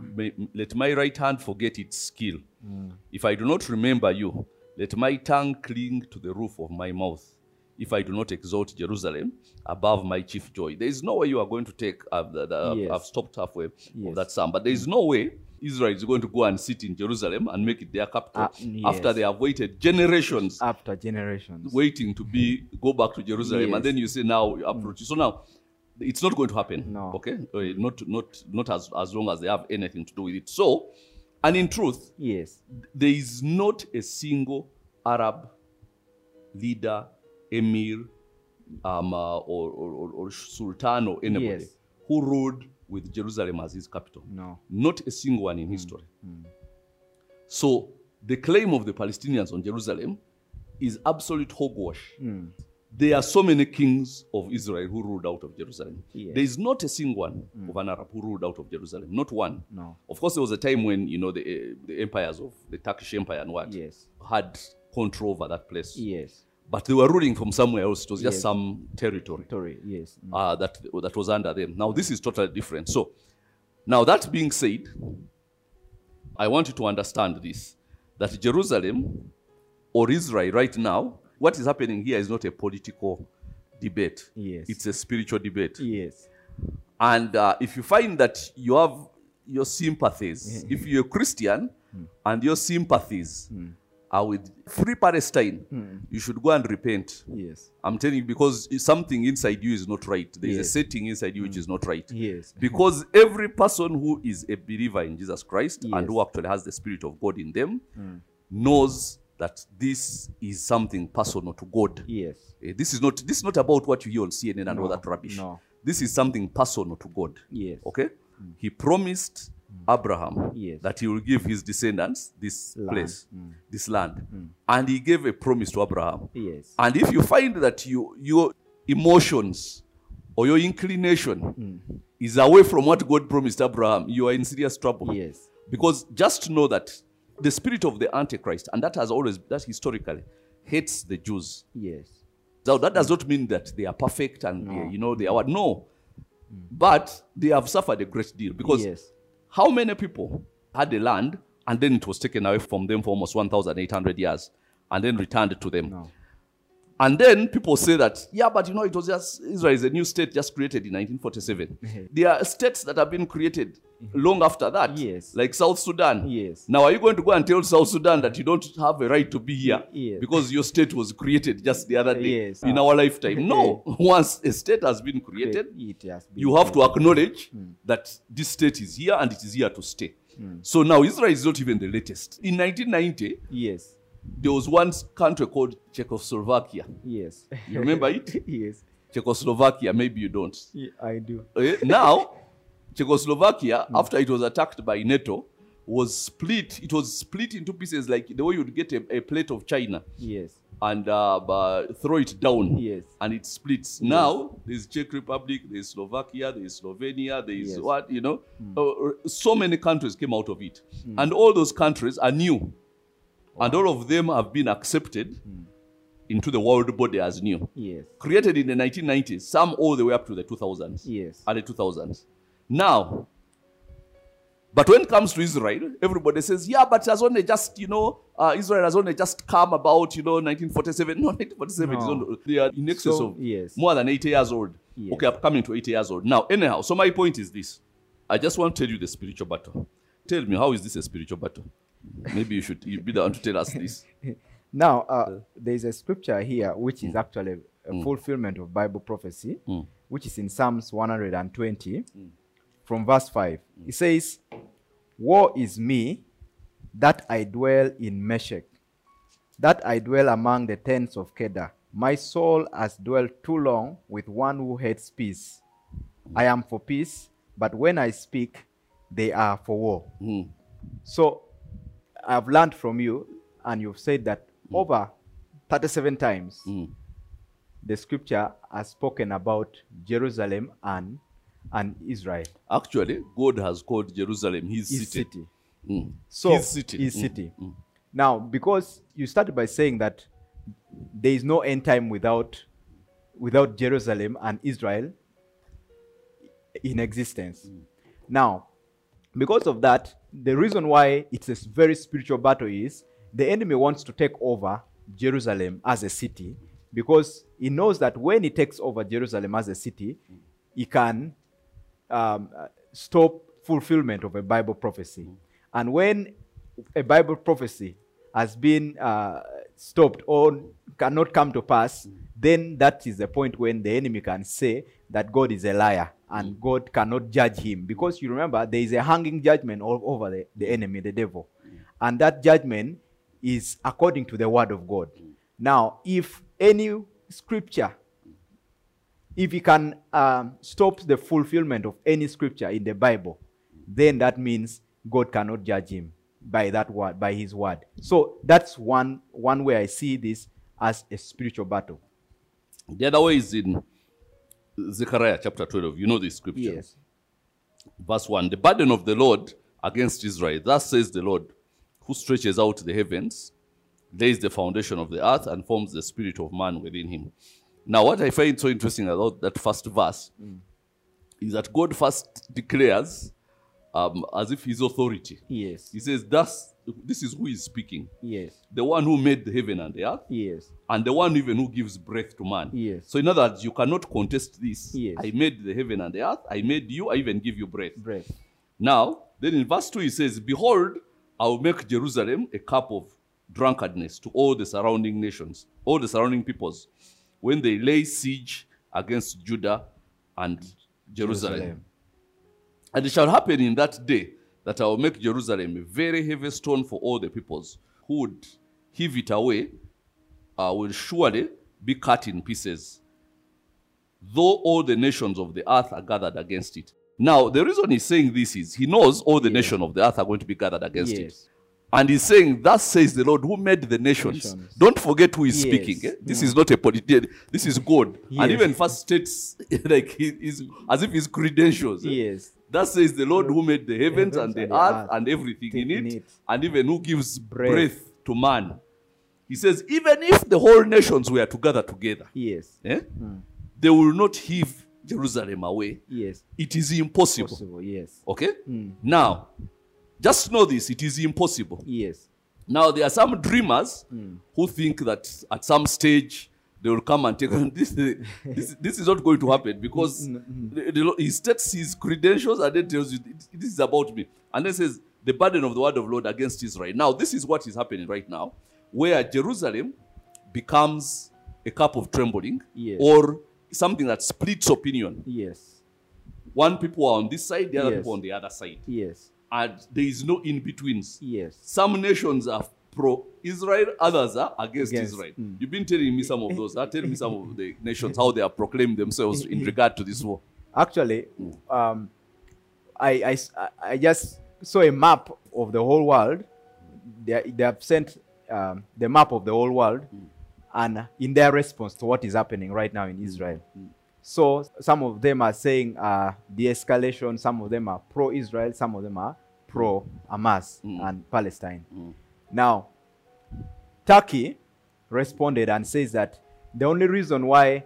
[SPEAKER 3] let my right hand forget its skill. If I do not remember you, let my tongue cling to the roof of my mouth. If I do not exalt Jerusalem above my chief joy. There is no way you are going to take, uh, the, the,
[SPEAKER 4] Yes.
[SPEAKER 3] I've stopped halfway
[SPEAKER 4] Yes.
[SPEAKER 3] of that psalm, but there is no way Israel is going to go and sit in Jerusalem and make it their capital
[SPEAKER 4] Uh, yes.
[SPEAKER 3] after they have waited generations
[SPEAKER 4] After generations.
[SPEAKER 3] waiting to be go back to Jerusalem,
[SPEAKER 4] Yes.
[SPEAKER 3] and then you say now you approach. So now it's not going to happen.
[SPEAKER 4] No.
[SPEAKER 3] Okay, Uh, not not not as as long as they have anything to do with it. So, and in truth,
[SPEAKER 4] Yes.
[SPEAKER 3] there is not a single Arab leader, emir, um, uh, or, or, or, or sultan or anybody
[SPEAKER 4] Yes.
[SPEAKER 3] who ruled with Jerusalem as his capital.
[SPEAKER 4] No.
[SPEAKER 3] Not a single one in history. So the claim of the Palestinians on Jerusalem is absolute hogwash. There are so many kings of Israel who ruled out of Jerusalem.
[SPEAKER 4] Yes.
[SPEAKER 3] There is not a single one of an Arab who ruled out of Jerusalem. Not one.
[SPEAKER 4] No.
[SPEAKER 3] Of course, there was a time when, you know, the, uh, the empires of the Turkish Empire and what
[SPEAKER 4] Yes.
[SPEAKER 3] had control over that place.
[SPEAKER 4] Yes.
[SPEAKER 3] But they were ruling from somewhere else. It was just
[SPEAKER 4] Yes.
[SPEAKER 3] some territory
[SPEAKER 4] Story. Yes. Mm.
[SPEAKER 3] uh, that, that was under them. Now, this is totally different. So, now that being said, I want you to understand this, that Jerusalem or Israel right now, what is happening here is not a political debate.
[SPEAKER 4] Yes.
[SPEAKER 3] It's a spiritual debate.
[SPEAKER 4] Yes.
[SPEAKER 3] And uh, if you find that you have your sympathies, if you're a Christian and your sympathies are with Free Palestine, you should go and repent.
[SPEAKER 4] Yes.
[SPEAKER 3] I'm telling you, because something inside you is not right. There is a
[SPEAKER 4] Yes.
[SPEAKER 3] setting inside you which is not right.
[SPEAKER 4] Yes.
[SPEAKER 3] Because every person who is a believer in Jesus Christ and
[SPEAKER 4] Yes.
[SPEAKER 3] who actually has the Spirit of God in them knows that this is something personal to God.
[SPEAKER 4] Yes.
[SPEAKER 3] Eh, This is not this is not about what you hear on C N N and all
[SPEAKER 4] No,
[SPEAKER 3] that rubbish.
[SPEAKER 4] no.
[SPEAKER 3] This is something personal to God.
[SPEAKER 4] Yes.
[SPEAKER 3] Okay? He promised Abraham
[SPEAKER 4] Yes.
[SPEAKER 3] that he will give his descendants this
[SPEAKER 4] Land.
[SPEAKER 3] place, this land. And he gave a promise to Abraham.
[SPEAKER 4] Yes.
[SPEAKER 3] And if you find that you, your emotions or your inclination is away from what God promised Abraham, you are in serious trouble.
[SPEAKER 4] Yes.
[SPEAKER 3] Because just know that the spirit of the Antichrist, and that has always, that historically, hates the Jews.
[SPEAKER 4] Yes.
[SPEAKER 3] So that does not mean that they are perfect and, they, you know, they are what? No. But they have suffered a great deal. Because
[SPEAKER 4] Yes.
[SPEAKER 3] how many people had a land and then it was taken away from them for almost one thousand eight hundred years and then returned to them?
[SPEAKER 4] No.
[SPEAKER 3] And then people say that, yeah, but you know, it was just, Israel is a new state just created in nineteen forty-seven. There are states that have been created long after that.
[SPEAKER 4] Yes.
[SPEAKER 3] Like South Sudan.
[SPEAKER 4] Yes.
[SPEAKER 3] Now, are you going to go and tell South Sudan that you don't have a right to be here
[SPEAKER 4] Yes.
[SPEAKER 3] because your state was created just the other day
[SPEAKER 4] Yes.
[SPEAKER 3] in our lifetime? No. Once a state has been created,
[SPEAKER 4] It has been
[SPEAKER 3] you have to acknowledge that this state is here and it is here to stay. So now Israel is not even the latest. In nineteen ninety,
[SPEAKER 4] Yes.
[SPEAKER 3] there was one country called Czechoslovakia.
[SPEAKER 4] Yes.
[SPEAKER 3] You remember it?
[SPEAKER 4] Yes.
[SPEAKER 3] Czechoslovakia, maybe you don't.
[SPEAKER 4] Yeah, I do.
[SPEAKER 3] Eh, Now, Czechoslovakia, after it was attacked by NATO, was split. It was split into pieces like the way you'd get a, a plate of China
[SPEAKER 4] Yes.
[SPEAKER 3] and uh, uh, throw it down.
[SPEAKER 4] Yes.
[SPEAKER 3] And it splits. Now, there's Czech Republic, there's Slovakia, there's Slovenia, there's
[SPEAKER 4] Yes.
[SPEAKER 3] what, you know. Uh, so many countries came out of it. And all those countries are new. And all of them have been accepted into the world body as new.
[SPEAKER 4] Yes.
[SPEAKER 3] Created in the nineteen nineties, some all the way up to the two thousands.
[SPEAKER 4] Yes.
[SPEAKER 3] Early two thousands. Now, but when it comes to Israel, everybody says, yeah, but it has only just, you know, uh, Israel has only just come about, you know, nineteen forty-seven. No, nineteen forty-seven is
[SPEAKER 4] No.
[SPEAKER 3] on, they are in excess
[SPEAKER 4] So,
[SPEAKER 3] of
[SPEAKER 4] yes.
[SPEAKER 3] more than eighty years old.
[SPEAKER 4] Yes.
[SPEAKER 3] Okay, I'm coming to eighty years old. Now, anyhow, so my point is this. I just want to tell you the spiritual battle. Tell me, how is this a spiritual battle? Maybe you should you be the one to tell us this.
[SPEAKER 4] Now, uh, there is a scripture here which is actually a fulfillment of Bible prophecy, which is in Psalms one hundred twenty, from verse five. It says, "Woe is me, that I dwell in Meshech, that I dwell among the tents of Kedar. My soul has dwelt too long with one who hates peace. I am for peace, but when I speak, they are for war."
[SPEAKER 3] Mm.
[SPEAKER 4] So I've learned from you, and you've said that over thirty-seven times,
[SPEAKER 3] Mm.
[SPEAKER 4] the scripture has spoken about Jerusalem and, and Israel,
[SPEAKER 3] Actually, God has called Jerusalem his,
[SPEAKER 4] his
[SPEAKER 3] city.
[SPEAKER 4] city.
[SPEAKER 3] Mm.
[SPEAKER 4] So,
[SPEAKER 3] his city.
[SPEAKER 4] his
[SPEAKER 3] Mm.
[SPEAKER 4] city.
[SPEAKER 3] Mm.
[SPEAKER 4] Now, because you started by saying that there is no end time without, without Jerusalem and Israel in existence. Now, because of that, the reason why it's a very spiritual battle is the enemy wants to take over Jerusalem as a city, because he knows that when he takes over Jerusalem as a city, he can um, uh, stop fulfillment of a Bible prophecy. And when a Bible prophecy has been uh, stopped or cannot come to pass, then that is the point when the enemy can say that God is a liar and God cannot judge him. Because you remember, there is a hanging judgment all over the, the enemy, the devil. And that judgment is according to the word of God. Now, if any scripture, if he can um, stop the fulfillment of any scripture in the Bible, then that means God cannot judge him by that word, by his word. So that's one, one way I see this as a spiritual battle.
[SPEAKER 3] The other way is in Zechariah chapter twelve. You know this scripture.
[SPEAKER 4] Yes.
[SPEAKER 3] Verse one. The burden of the Lord against Israel. Thus says the Lord, who stretches out the heavens, lays the foundation of the earth, and forms the spirit of man within him. Now, what I find so interesting about that first verse mm. is that God first declares um, as if his authority.
[SPEAKER 4] Yes.
[SPEAKER 3] He says, thus, this is who is speaking.
[SPEAKER 4] Yes.
[SPEAKER 3] The one who made the heaven and the earth.
[SPEAKER 4] Yes.
[SPEAKER 3] And the one even who gives breath to man.
[SPEAKER 4] Yes.
[SPEAKER 3] So in other words, you cannot contest this.
[SPEAKER 4] Yes.
[SPEAKER 3] I made the heaven and the earth. I made you. I even give you breath.
[SPEAKER 4] Breath.
[SPEAKER 3] Now, then in verse two, he says, behold, I will make Jerusalem a cup of drunkenness to all the surrounding nations, all the surrounding peoples, when they lay siege against Judah and Jerusalem. Jerusalem. And it shall happen in that day that I will make Jerusalem a very heavy stone for all the peoples, who would heave it away, uh, will surely be cut in pieces, though all the nations of the earth are gathered against it. Now, the reason he's saying this is he knows all the yes. nations of the earth are going to be gathered against yes. it. And he's saying, thus says the Lord who made the nations. nations. Don't forget who is yes. speaking. Eh? This mm. is not a politician. This is God. Yes. And even first states like he is as if his credentials.
[SPEAKER 4] Yes.
[SPEAKER 3] Eh? Thus says the Lord who made the heavens, heavens and the and earth, earth and everything in it, in it, and even who gives breath. breath to man. He says, even if the whole nations were to gather together,
[SPEAKER 4] yes,
[SPEAKER 3] eh?
[SPEAKER 4] mm.
[SPEAKER 3] they will not heave Jerusalem away.
[SPEAKER 4] Yes.
[SPEAKER 3] It is impossible.
[SPEAKER 4] Possible, yes.
[SPEAKER 3] Okay?
[SPEAKER 4] Mm.
[SPEAKER 3] Now, just know this, it is impossible.
[SPEAKER 4] Yes.
[SPEAKER 3] Now, there are some dreamers
[SPEAKER 4] mm.
[SPEAKER 3] who think that at some stage they will come and take this. This, this is not going to happen because
[SPEAKER 4] mm-hmm.
[SPEAKER 3] the, the, he states his credentials and then tells you, this is about me. And then says, the burden of the word of Lord against Israel. Now, this is what is happening right now, where Jerusalem becomes a cup of trembling
[SPEAKER 4] yes.
[SPEAKER 3] or something that splits opinion.
[SPEAKER 4] Yes.
[SPEAKER 3] One people are on this side, the other
[SPEAKER 4] yes.
[SPEAKER 3] people on the other side.
[SPEAKER 4] Yes.
[SPEAKER 3] And there is no in-betweens.
[SPEAKER 4] Yes.
[SPEAKER 3] Some nations are pro-Israel, others are against, against Israel.
[SPEAKER 4] Mm.
[SPEAKER 3] You've been telling me some of those. Now tell me some of the nations, how they have proclaimed themselves in regard to this war.
[SPEAKER 4] Actually, um, I, I, I just saw a map of the whole world. They, they have sent um, the map of the whole world mm. and in their response to what is happening right now in Israel.
[SPEAKER 3] Mm.
[SPEAKER 4] So some of them are saying uh, de-escalation, some of them are pro-Israel, some of them are pro-Hamas
[SPEAKER 3] mm.
[SPEAKER 4] and Palestine.
[SPEAKER 3] Mm.
[SPEAKER 4] Now, Turkey responded and says that the only reason why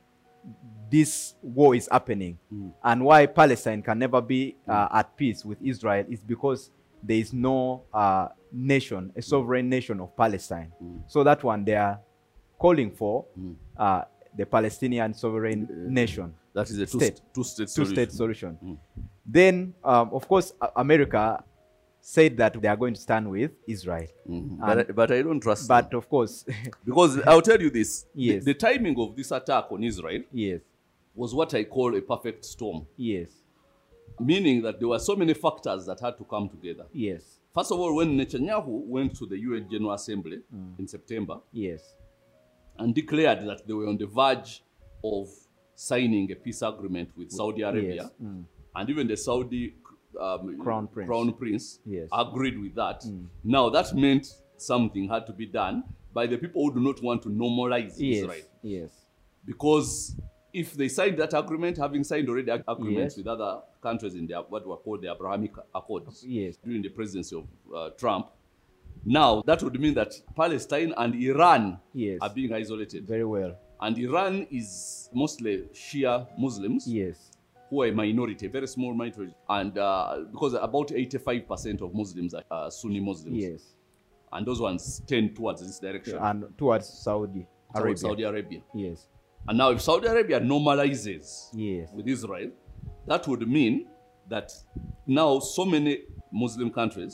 [SPEAKER 4] this war is happening
[SPEAKER 3] mm.
[SPEAKER 4] and why Palestine can never be uh, at peace with Israel is because there is no uh, nation, a sovereign nation of Palestine.
[SPEAKER 3] Mm.
[SPEAKER 4] So that one they are calling for
[SPEAKER 3] mm.
[SPEAKER 4] uh, the Palestinian sovereign uh, nation.
[SPEAKER 3] That is a
[SPEAKER 4] state,
[SPEAKER 3] two-state
[SPEAKER 4] two
[SPEAKER 3] solution.
[SPEAKER 4] Two-state solution.
[SPEAKER 3] Mm.
[SPEAKER 4] Then, um, of course, America said that they are going to stand with Israel.
[SPEAKER 3] Mm. But, I, but I don't trust
[SPEAKER 4] But
[SPEAKER 3] them.
[SPEAKER 4] of course...
[SPEAKER 3] because I'll tell you this.
[SPEAKER 4] Yes.
[SPEAKER 3] The, the timing of this attack on Israel
[SPEAKER 4] yes.
[SPEAKER 3] was what I call a perfect storm.
[SPEAKER 4] Yes.
[SPEAKER 3] Meaning that there were so many factors that had to come together.
[SPEAKER 4] Yes.
[SPEAKER 3] First of all, when Netanyahu went to the U N General Assembly
[SPEAKER 4] mm.
[SPEAKER 3] in September
[SPEAKER 4] yes.
[SPEAKER 3] and declared that they were on the verge of signing a peace agreement with Saudi Arabia,
[SPEAKER 4] yes. mm.
[SPEAKER 3] and even the Saudi um,
[SPEAKER 4] Crown Prince,
[SPEAKER 3] Crown Prince
[SPEAKER 4] yes.
[SPEAKER 3] agreed with that.
[SPEAKER 4] Mm.
[SPEAKER 3] Now, that meant something had to be done by the people who do not want to normalize
[SPEAKER 4] yes.
[SPEAKER 3] Israel.
[SPEAKER 4] Yes.
[SPEAKER 3] Because if they signed that agreement, having signed already agreements
[SPEAKER 4] yes.
[SPEAKER 3] with other countries in the, what were called the Abrahamic Accords
[SPEAKER 4] yes.
[SPEAKER 3] during the presidency of uh, Trump, now that would mean that Palestine and Iran
[SPEAKER 4] yes.
[SPEAKER 3] are being isolated.
[SPEAKER 4] Very well.
[SPEAKER 3] And Iran is mostly Shia Muslims
[SPEAKER 4] yes.
[SPEAKER 3] who are a minority, a very small minority. And uh, because about eighty-five percent of Muslims are uh, Sunni Muslims.
[SPEAKER 4] Yes.
[SPEAKER 3] And those ones tend towards this direction.
[SPEAKER 4] And towards Saudi Arabia.
[SPEAKER 3] Towards Saudi Arabia.
[SPEAKER 4] Yes.
[SPEAKER 3] And now if Saudi Arabia normalizes
[SPEAKER 4] yes.
[SPEAKER 3] with Israel, that would mean that now so many Muslim countries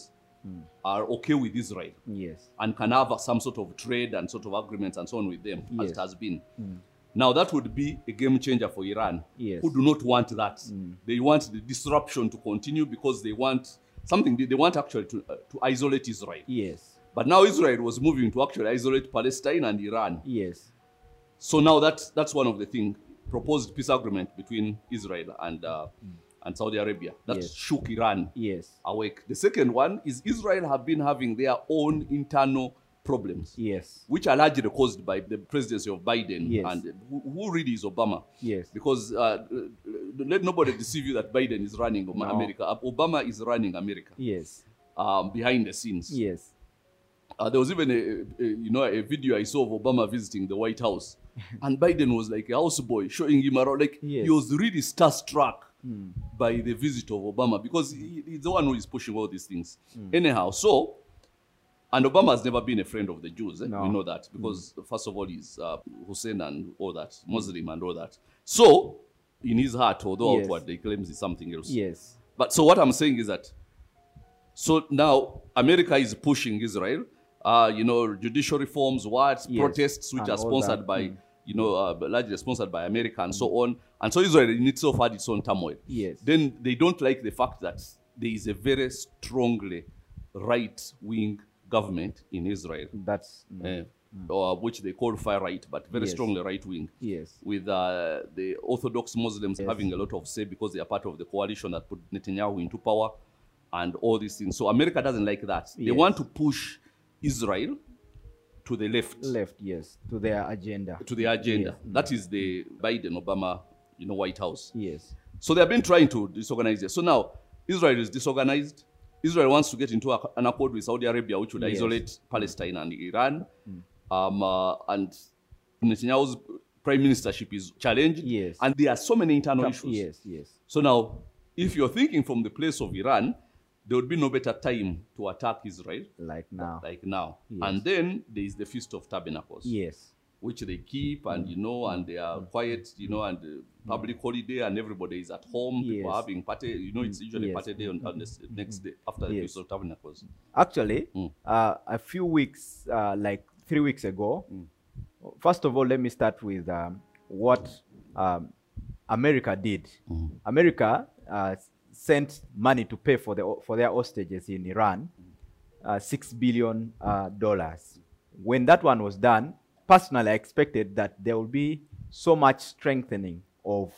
[SPEAKER 3] are okay with Israel
[SPEAKER 4] Yes.
[SPEAKER 3] and can have some sort of trade and sort of agreements and so on with them, as
[SPEAKER 4] Yes.
[SPEAKER 3] it has been. Now, that would be a game changer for Iran,
[SPEAKER 4] Yes.
[SPEAKER 3] who do not want that. They want the disruption to continue because they want something, they want actually to, uh, to isolate Israel.
[SPEAKER 4] Yes.
[SPEAKER 3] But now Israel was moving to actually isolate Palestine and Iran.
[SPEAKER 4] Yes.
[SPEAKER 3] So now that's, that's one of the things, proposed peace agreement between Israel and, uh, and Saudi Arabia. That
[SPEAKER 4] Yes.
[SPEAKER 3] shook Iran
[SPEAKER 4] Yes.
[SPEAKER 3] awake. The second one is Israel have been having their own internal problems,
[SPEAKER 4] Yes.
[SPEAKER 3] which are largely caused by the presidency of Biden.
[SPEAKER 4] Yes.
[SPEAKER 3] And who, who really is Obama?
[SPEAKER 4] Yes.
[SPEAKER 3] Because uh, let nobody deceive you that Biden is running
[SPEAKER 4] No.
[SPEAKER 3] America. Uh, Obama is running America
[SPEAKER 4] Yes.
[SPEAKER 3] um, behind the scenes.
[SPEAKER 4] Yes.
[SPEAKER 3] Uh, there was even a, a you know a video I saw of Obama visiting the White House, and Biden was like a houseboy showing him around. Like
[SPEAKER 4] Yes.
[SPEAKER 3] he was really starstruck by the visit of Obama because he, he's the one who is pushing all these things. Anyhow, so and Obama has never been a friend of the Jews. Eh?
[SPEAKER 4] No.
[SPEAKER 3] We know that because first of all he's uh, Hussein and all that, Muslim and all that. So in his heart, although
[SPEAKER 4] Yes.
[SPEAKER 3] outwardly he claims it's something else.
[SPEAKER 4] Yes.
[SPEAKER 3] But so what I'm saying is that, so now America is pushing Israel, uh, you know, judicial reforms, what,
[SPEAKER 4] Yes.
[SPEAKER 3] protests which
[SPEAKER 4] And
[SPEAKER 3] are
[SPEAKER 4] all
[SPEAKER 3] sponsored
[SPEAKER 4] that.
[SPEAKER 3] by,
[SPEAKER 4] Mm.
[SPEAKER 3] you know, uh, largely sponsored by America and so on. And so Israel in itself had its own turmoil.
[SPEAKER 4] Yes.
[SPEAKER 3] Then they don't like the fact that there is a very strongly right-wing government in Israel,
[SPEAKER 4] That's mm,
[SPEAKER 3] uh, or which they call far right, but very
[SPEAKER 4] Yes.
[SPEAKER 3] strongly right-wing
[SPEAKER 4] yes.
[SPEAKER 3] with uh, the Orthodox Muslims
[SPEAKER 4] Yes.
[SPEAKER 3] having a lot of say because they are part of the coalition that put Netanyahu into power and all these things. So America doesn't like that. They
[SPEAKER 4] Yes.
[SPEAKER 3] want to push Israel to the left,
[SPEAKER 4] Left. Yes. To their agenda.
[SPEAKER 3] to the agenda.
[SPEAKER 4] Yes.
[SPEAKER 3] That is the Biden-Obama, you know, White House.
[SPEAKER 4] Yes.
[SPEAKER 3] So they have been trying to disorganize it. So now Israel is disorganized. Israel wants to get into a, an accord with Saudi Arabia, which would
[SPEAKER 4] Yes.
[SPEAKER 3] isolate Palestine and Iran. Um, uh, and Netanyahu's prime ministership is challenged.
[SPEAKER 4] Yes.
[SPEAKER 3] And there are so many internal issues.
[SPEAKER 4] Yes. Yes.
[SPEAKER 3] So now, if you're thinking from the place of Iran, there would be no better time to attack Israel
[SPEAKER 4] Like now.
[SPEAKER 3] like now.
[SPEAKER 4] Yes.
[SPEAKER 3] And then there is the Feast of Tabernacles,
[SPEAKER 4] Yes.
[SPEAKER 3] which they keep and, you know, and they are quiet, you know, and uh, public holiday and everybody is at home. People are
[SPEAKER 4] Yes.
[SPEAKER 3] having party, you know, it's usually
[SPEAKER 4] Yes.
[SPEAKER 3] party day on, on the s- next day after the
[SPEAKER 4] Yes.
[SPEAKER 3] Feast of Tabernacles.
[SPEAKER 4] Actually,
[SPEAKER 3] Mm.
[SPEAKER 4] uh, a few weeks, uh, like three weeks ago, first of all, let me start with um, what um, America did. America uh, sent money to pay for the for their hostages in Iran, uh, six billion uh, dollars. When that one was done, personally, I expected that there will be so much strengthening of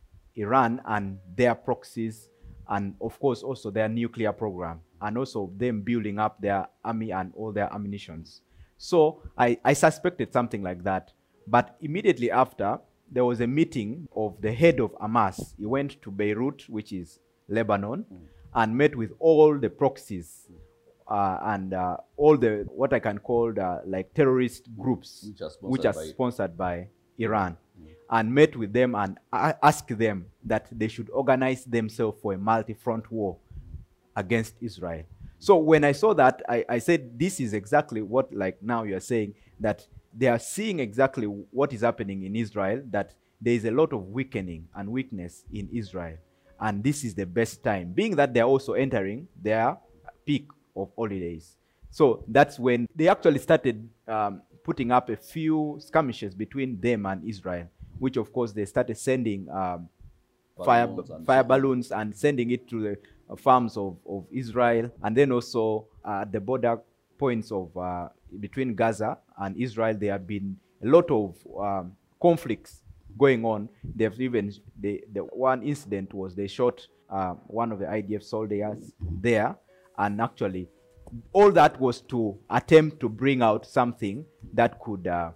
[SPEAKER 4] Iran and their proxies, and of course also their nuclear program, and also them building up their army and all their ammunitions. So I, I suspected something like that. But immediately after, there was a meeting of the head of Hamas. He went to Beirut, which is Lebanon, and met with all the proxies uh, and uh, all the, what I can call the, like terrorist groups,
[SPEAKER 3] Which are sponsored
[SPEAKER 4] which are
[SPEAKER 3] by-
[SPEAKER 4] sponsored by Iran, and met with them and a- asked them that they should organize themselves for a multi-front war against Israel. So when I saw that, I, I said, this is exactly what, like now you're saying, that they are seeing exactly what is happening in Israel, that there is a lot of weakening and weakness in Israel. And this is the best time, being that they're also entering their peak of holidays. So that's when they actually started um, putting up a few skirmishes between them and Israel, which of course they started sending um, fire,
[SPEAKER 3] Balloons and
[SPEAKER 4] fire
[SPEAKER 3] so on.
[SPEAKER 4] balloons and sending it to the uh, farms of, of Israel, and then also uh, at the border points of uh, between Gaza and Israel, there have been a lot of um, conflicts going on. They've even the, the one incident was they shot uh, one of the I D F soldiers there, and actually all that was to attempt to bring out something that could uh,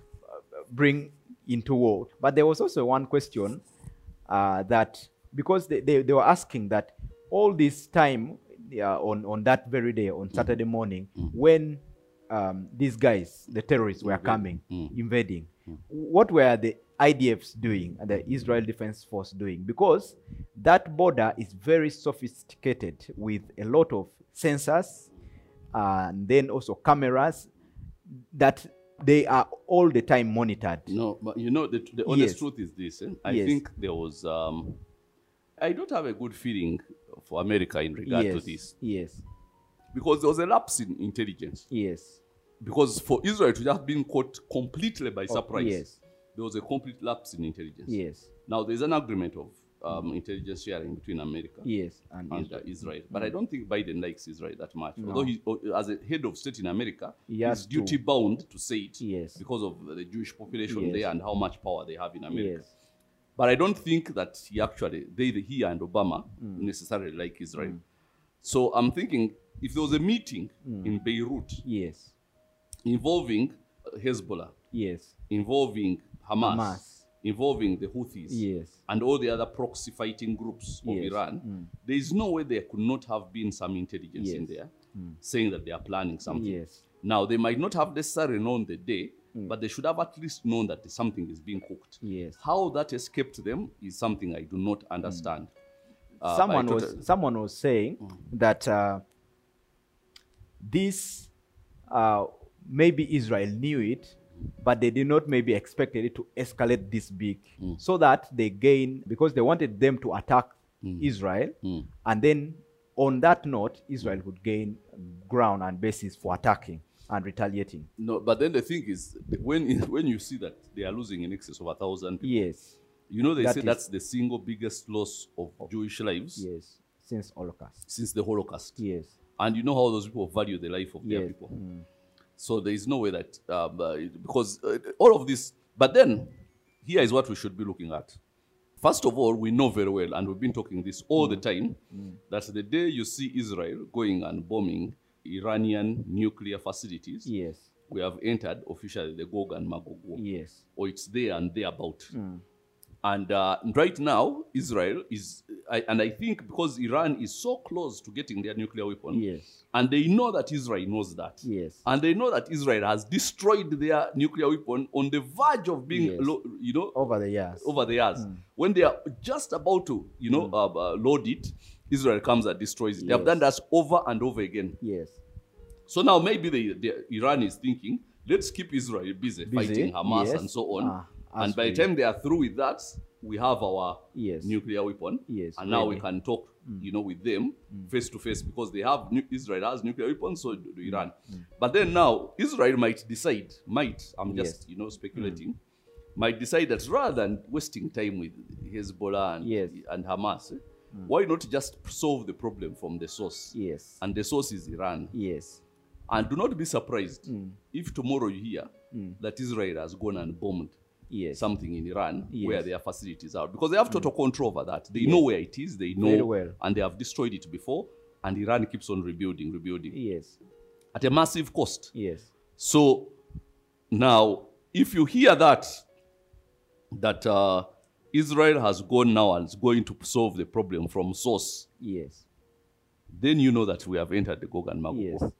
[SPEAKER 4] bring into war. But there was also one question uh, that, because they, they, they were asking that all this time uh, on, on that very day, on Saturday morning, when um, these guys, the terrorists, were coming,
[SPEAKER 3] Mm.
[SPEAKER 4] invading, what were the I D Fs doing and the Israel Defense Force doing? Because that border is very sophisticated with a lot of sensors and then also cameras that they are all the time monitored.
[SPEAKER 3] No, but you know, the, the honest
[SPEAKER 4] Yes.
[SPEAKER 3] truth is this. Eh? I
[SPEAKER 4] Yes.
[SPEAKER 3] think there was, um, I don't have a good feeling for America in regard
[SPEAKER 4] yes,
[SPEAKER 3] to this.
[SPEAKER 4] yes,
[SPEAKER 3] because there was a lapse in intelligence.
[SPEAKER 4] Yes.
[SPEAKER 3] Because for Israel to have been caught completely by surprise,
[SPEAKER 4] yes.
[SPEAKER 3] there was a complete lapse in intelligence.
[SPEAKER 4] Yes.
[SPEAKER 3] Now, there's an agreement of um, intelligence sharing between America
[SPEAKER 4] Yes. And,
[SPEAKER 3] and
[SPEAKER 4] Israel.
[SPEAKER 3] uh, Israel. But I don't think Biden likes Israel that much.
[SPEAKER 4] No.
[SPEAKER 3] Although he, uh, as a head of state in America,
[SPEAKER 4] He
[SPEAKER 3] he's
[SPEAKER 4] has to.
[SPEAKER 3] duty bound to say it
[SPEAKER 4] Yes.
[SPEAKER 3] because of the Jewish population
[SPEAKER 4] Yes.
[SPEAKER 3] there and how much power they have in America.
[SPEAKER 4] Yes.
[SPEAKER 3] But I don't think that he actually, they, he and Obama necessarily like Israel. So I'm thinking, if there was a meeting in Beirut
[SPEAKER 4] Yes.
[SPEAKER 3] involving Hezbollah,
[SPEAKER 4] Yes.
[SPEAKER 3] involving Hamas,
[SPEAKER 4] Hamas.
[SPEAKER 3] involving the Houthis,
[SPEAKER 4] Yes.
[SPEAKER 3] and all the other proxy fighting groups of
[SPEAKER 4] Yes.
[SPEAKER 3] Iran, there is no way there could not have been some intelligence in
[SPEAKER 4] Yes.
[SPEAKER 3] there saying that they are planning something.
[SPEAKER 4] Yes.
[SPEAKER 3] Now, they might not have necessarily known the day, but they should have at least known that something is being cooked.
[SPEAKER 4] Yes.
[SPEAKER 3] How that escaped them is something I do not understand. Uh,
[SPEAKER 4] someone
[SPEAKER 3] I
[SPEAKER 4] was
[SPEAKER 3] totally-
[SPEAKER 4] someone was saying that uh, this uh, maybe Israel knew it, but they did not maybe expected it to escalate this big, so that they gain, because they wanted them to attack Israel, and then on that note, Israel would gain ground and basis for attacking and retaliating.
[SPEAKER 3] No, but then the thing is, when when you see that they are losing in excess of a thousand people,
[SPEAKER 4] Yes,
[SPEAKER 3] you know they
[SPEAKER 4] That
[SPEAKER 3] say
[SPEAKER 4] is-
[SPEAKER 3] that's the single biggest loss of Jewish lives
[SPEAKER 4] yes, since Holocaust.
[SPEAKER 3] since the Holocaust.
[SPEAKER 4] Yes,
[SPEAKER 3] And you know how those people value the life of their
[SPEAKER 4] yes,
[SPEAKER 3] people. So there is no way that, um, uh, because uh, all of this, but then here is what we should be looking at. First of all, we know very well, and we've been talking this all the time, that the day you see Israel going and bombing Iranian nuclear facilities,
[SPEAKER 4] yes,
[SPEAKER 3] we have entered officially the Gog and Magog war.
[SPEAKER 4] yes,
[SPEAKER 3] Or it's there and thereabout. And uh, right now, Israel is, I, and I think because Iran is so close to getting their nuclear weapon,
[SPEAKER 4] yes,
[SPEAKER 3] and they know that Israel knows that,
[SPEAKER 4] yes,
[SPEAKER 3] and they know that Israel has destroyed their nuclear weapon on the verge of being,
[SPEAKER 4] Yes.
[SPEAKER 3] lo- you know,
[SPEAKER 4] over the years.
[SPEAKER 3] over the years. When they are just about to, you know, uh, uh, load it, Israel comes and destroys it. They have
[SPEAKER 4] Yes.
[SPEAKER 3] done that over and over again.
[SPEAKER 4] Yes,
[SPEAKER 3] So now maybe the, the Iran is thinking, let's keep Israel busy,
[SPEAKER 4] Busy,
[SPEAKER 3] fighting Hamas
[SPEAKER 4] yes.
[SPEAKER 3] and so on.
[SPEAKER 4] Ah,
[SPEAKER 3] and
[SPEAKER 4] as
[SPEAKER 3] by the
[SPEAKER 4] we-
[SPEAKER 3] time they are through with that, we have our
[SPEAKER 4] Yes.
[SPEAKER 3] nuclear weapon.
[SPEAKER 4] Yes,
[SPEAKER 3] And now we
[SPEAKER 4] ready.
[SPEAKER 3] can talk, you know, with them face to face because they have nu- Israel has nuclear weapons, so do Iran. But then now Israel might decide, might I'm just
[SPEAKER 4] Yes.
[SPEAKER 3] you know speculating, might decide that rather than wasting time with Hezbollah and,
[SPEAKER 4] Yes.
[SPEAKER 3] and Hamas, eh, why not just solve the problem from the source?
[SPEAKER 4] yes,
[SPEAKER 3] And the source is Iran.
[SPEAKER 4] yes,
[SPEAKER 3] And do not be surprised if tomorrow you hear that Israel has gone and bombed
[SPEAKER 4] yes,
[SPEAKER 3] something in Iran
[SPEAKER 4] Yes.
[SPEAKER 3] where their facilities are. Because they have total control over that. They know where it is, they know,
[SPEAKER 4] Very well.
[SPEAKER 3] and they have destroyed it before, and Iran keeps on rebuilding, rebuilding
[SPEAKER 4] yes,
[SPEAKER 3] at a massive cost.
[SPEAKER 4] yes,
[SPEAKER 3] So now, if you hear that, that uh, Israel has gone now and is going to solve the problem from source,
[SPEAKER 4] yes,
[SPEAKER 3] then you know that we have entered the Gog and Magog
[SPEAKER 4] yes,
[SPEAKER 3] war.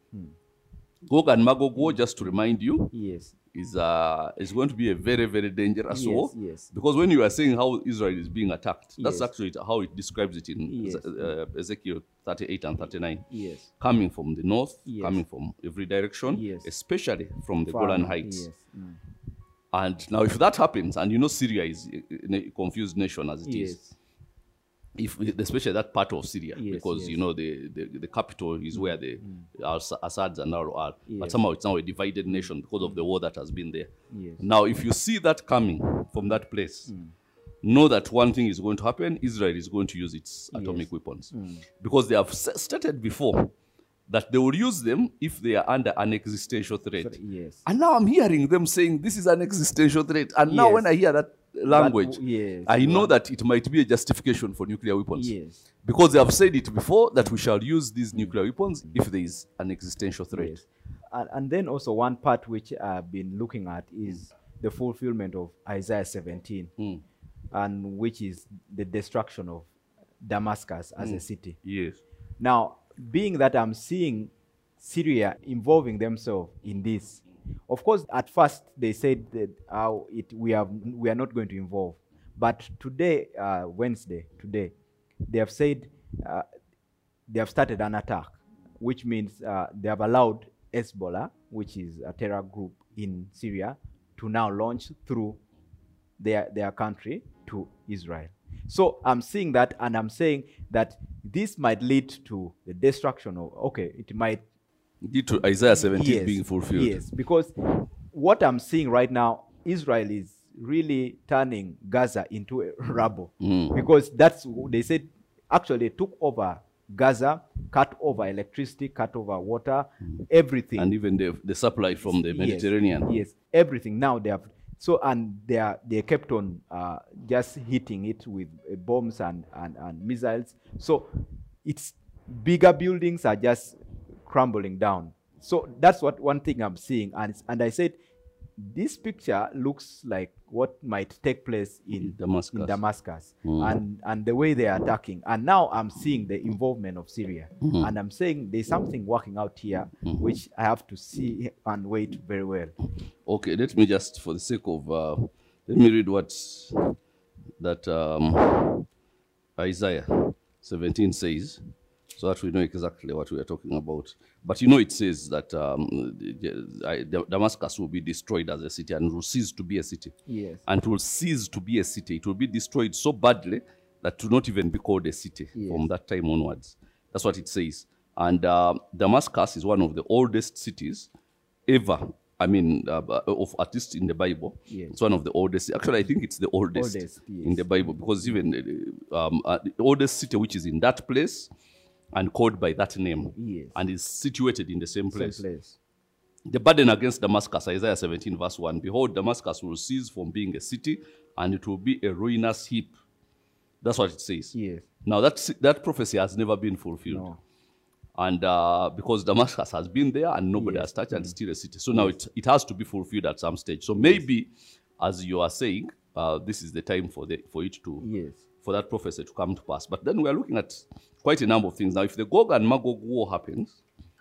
[SPEAKER 3] Gog and Magog war, just to remind you,
[SPEAKER 4] yes,
[SPEAKER 3] is uh, is going to be a very, very dangerous
[SPEAKER 4] Yes,
[SPEAKER 3] war.
[SPEAKER 4] yes.
[SPEAKER 3] Because when you are saying how Israel is being attacked, that's
[SPEAKER 4] Yes.
[SPEAKER 3] actually how it describes it in
[SPEAKER 4] Yes.
[SPEAKER 3] uh, Ezekiel thirty-eight and thirty-nine.
[SPEAKER 4] yes,
[SPEAKER 3] Coming from the north,
[SPEAKER 4] Yes.
[SPEAKER 3] coming from every direction,
[SPEAKER 4] Yes.
[SPEAKER 3] especially from the
[SPEAKER 4] Far
[SPEAKER 3] Golan
[SPEAKER 4] north,
[SPEAKER 3] Heights.
[SPEAKER 4] yes, mm,
[SPEAKER 3] And now, if that happens, and you know Syria is a a confused nation as it is,
[SPEAKER 4] yes,
[SPEAKER 3] if especially that part of Syria,
[SPEAKER 4] Yes,
[SPEAKER 3] because
[SPEAKER 4] yes.
[SPEAKER 3] you know the, the, the capital is where the As- Assads and all are, but
[SPEAKER 4] Yes.
[SPEAKER 3] somehow it's now a divided nation because of the war that has been there.
[SPEAKER 4] yes,
[SPEAKER 3] Now, if you see that coming from that place, know that one thing is going to happen: Israel is going to use its atomic weapons because they have s- stated before that they will use them if they are under an existential threat.
[SPEAKER 4] Sorry, yes,
[SPEAKER 3] And now I'm hearing them saying this is an existential threat. And now
[SPEAKER 4] Yes.
[SPEAKER 3] when I hear that language,
[SPEAKER 4] yes,
[SPEAKER 3] I know
[SPEAKER 4] one-
[SPEAKER 3] that it might be a justification for nuclear weapons.
[SPEAKER 4] yes,
[SPEAKER 3] Because they have said it before that we shall use these nuclear weapons if there is an existential threat.
[SPEAKER 4] yes. And, and then also one part which I've been looking at is the fulfillment of Isaiah seventeen,
[SPEAKER 3] Mm.
[SPEAKER 4] and which is the destruction of Damascus as
[SPEAKER 3] Mm.
[SPEAKER 4] a city.
[SPEAKER 3] Yes.
[SPEAKER 4] Now, being that I'm seeing Syria involving themselves in this, of course, at first they said that uh, it, we, have, we are not going to involve. But today, uh, Wednesday, today, they have said uh, they have started an attack, which means uh, they have allowed Hezbollah, which is a terror group in Syria, to now launch through their, their country to Israel. So I'm seeing that, and I'm saying that this might lead to the destruction of, okay, it might.
[SPEAKER 3] Due to Isaiah seventeen
[SPEAKER 4] Yes,
[SPEAKER 3] being fulfilled.
[SPEAKER 4] Yes, because what I'm seeing right now, Israel is really turning Gaza into a rubble.
[SPEAKER 3] Mm.
[SPEAKER 4] Because that's, they said, actually they took over Gaza, cut over electricity, cut over water, everything.
[SPEAKER 3] And even the, the supply from the Mediterranean.
[SPEAKER 4] Yes, yes, everything. Now they have, so, and they are, they kept on uh, just hitting it with uh, bombs and, and, and missiles. So it's, bigger buildings are just crumbling down. So that's what one thing I'm seeing. And, it's, and I said, this picture looks like what might take place in
[SPEAKER 3] Damascus,
[SPEAKER 4] in Damascus
[SPEAKER 3] mm.
[SPEAKER 4] and, and the way they are attacking. And now I'm seeing the involvement of Syria. Mm-hmm. And I'm saying there's something working out here, mm-hmm. which I have to see and wait very well.
[SPEAKER 3] Okay, let me just, for the sake of, uh, let me read what that um, Isaiah seventeen says, so that we know exactly what we are talking about. But you know, it says that um, Damascus will be destroyed as a city and will cease to be a city.
[SPEAKER 4] Yes.
[SPEAKER 3] And it will cease to be a city. It will be destroyed so badly that it will not even be called a city yes. from that time onwards. That's what it says. And uh, Damascus is one of the oldest cities ever. I mean, uh, of at least in the Bible, yes. It's one of the oldest. Actually, I think it's the oldest, oldest yes. in the Bible, because even um, uh, the oldest city which is in that place and called by that name,
[SPEAKER 4] yes.
[SPEAKER 3] and is situated in the same place.
[SPEAKER 4] Same place.
[SPEAKER 3] The burden against Damascus, Isaiah seventeen verse one, behold, Damascus will cease from being a city, and it will be a ruinous heap. That's what it says.
[SPEAKER 4] Yes.
[SPEAKER 3] Now, that, that prophecy has never been fulfilled.
[SPEAKER 4] No.
[SPEAKER 3] And uh, because Damascus has been there and nobody yes. has touched, and mm. still a city. So yes. now it, it has to be fulfilled at some stage. So maybe, yes. as you are saying, uh, this is the time for, the, for it to,
[SPEAKER 4] yes. for
[SPEAKER 3] that prophecy to come to pass. But then we are looking at quite a number of things. Now, if the Gog and Magog war happens,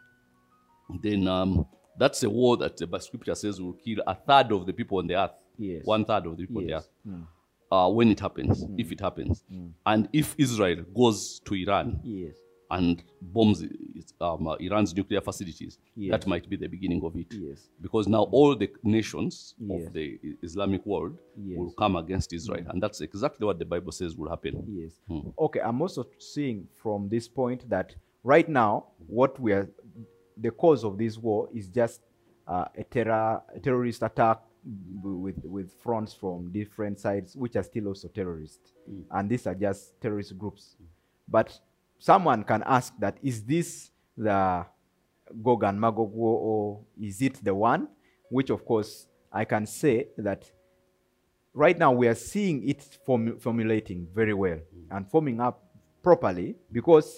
[SPEAKER 3] then um, that's a war that the scripture says will kill a third of the people on the earth.
[SPEAKER 4] Yes.
[SPEAKER 3] One third of the people
[SPEAKER 4] yes.
[SPEAKER 3] on the earth.
[SPEAKER 4] Mm.
[SPEAKER 3] Uh, when it happens, mm. if it happens.
[SPEAKER 4] Mm.
[SPEAKER 3] And if Israel goes to Iran,
[SPEAKER 4] yes.
[SPEAKER 3] and bombs um, uh, Iran's nuclear facilities,
[SPEAKER 4] yes.
[SPEAKER 3] that might be the beginning of it.
[SPEAKER 4] Yes.
[SPEAKER 3] Because now all the nations
[SPEAKER 4] yes.
[SPEAKER 3] of the Islamic world
[SPEAKER 4] yes.
[SPEAKER 3] will come against Israel.
[SPEAKER 4] Mm.
[SPEAKER 3] And that's exactly what the Bible says will happen.
[SPEAKER 4] Yes.
[SPEAKER 3] Hmm.
[SPEAKER 4] Okay, I'm also seeing from this point that right now, what we are, the cause of this war is just uh, a, terror, a terrorist attack with, with fronts from different sides, which are still also terrorists. Mm. And these are just terrorist groups. Mm. But someone can ask that, is this the Gog and Magog war, or is it the one? Which, of course, I can say that right now we are seeing it form formulating very well mm. and forming up properly, because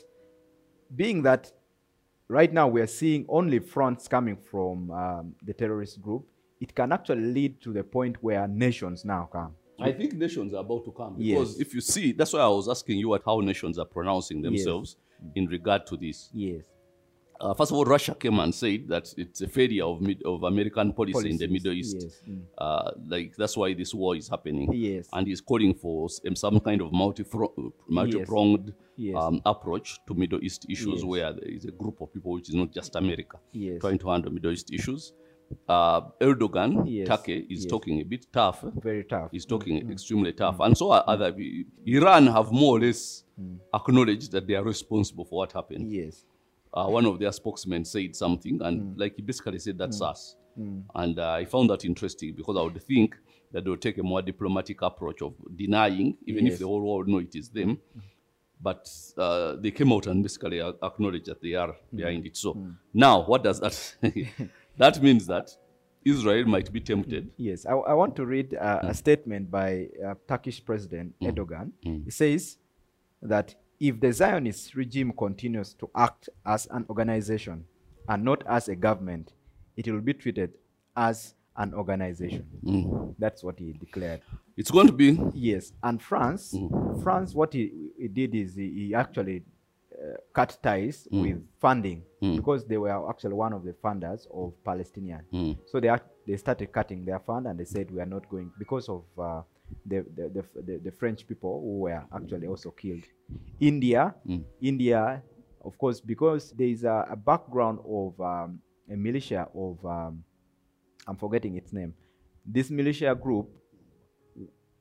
[SPEAKER 4] being that right now we are seeing only fronts coming from um, the terrorist group, it can actually lead to the point where nations now come.
[SPEAKER 3] I think nations are about to come, because yes. if you see, that's why I was asking you at how nations are pronouncing themselves yes. in regard to this.
[SPEAKER 4] Yes.
[SPEAKER 3] Uh, first of all, Russia came and said that it's a failure of, mid of American policy Policies. in the Middle East.
[SPEAKER 4] Yes. Mm.
[SPEAKER 3] Uh, like that's why this war is happening.
[SPEAKER 4] Yes.
[SPEAKER 3] And he's calling for some, some kind of multi-pronged multi
[SPEAKER 4] yes.
[SPEAKER 3] um, approach to Middle East issues,
[SPEAKER 4] yes.
[SPEAKER 3] where there is a group of people, which is not just America,
[SPEAKER 4] yes.
[SPEAKER 3] trying to handle Middle East issues. Uh, Erdogan,
[SPEAKER 4] yes.
[SPEAKER 3] Turkey, is
[SPEAKER 4] yes.
[SPEAKER 3] talking a bit tough.
[SPEAKER 4] Very tough.
[SPEAKER 3] He's talking
[SPEAKER 4] mm.
[SPEAKER 3] extremely tough.
[SPEAKER 4] Mm.
[SPEAKER 3] And so are other. Iran have more or less
[SPEAKER 4] mm.
[SPEAKER 3] acknowledged that they are responsible for what happened.
[SPEAKER 4] Yes.
[SPEAKER 3] Uh, one of their spokesmen said something, and mm. like he basically said, that's mm. us. Mm. And uh, I found that interesting, because I would think that they'll take a more diplomatic approach of denying, even
[SPEAKER 4] yes.
[SPEAKER 3] if the whole world know it is them. Mm. But uh, they came out and basically acknowledged that they are mm. behind it. So mm. now, what does that that means that Israel might be tempted.
[SPEAKER 4] Yes, I, I want to read uh, mm. a statement by uh, Turkish President mm. Erdogan. Mm. He says that if the Zionist regime continues to act as an organization and not as a government, it will be treated as an organization. Mm. That's what he declared.
[SPEAKER 3] It's going to be?
[SPEAKER 4] Yes, and France, mm. France, what he, he did is he, he actually uh, cut ties mm. with funding mm. because they were actually one of the funders of Palestinian. Mm. So they they started cutting their fund, and they said we are not going, because of uh, the, the, the, the, the French people who were actually also killed. India, mm. India, of course, because there is a, a background of um, a militia of, um, I'm forgetting its name. This militia group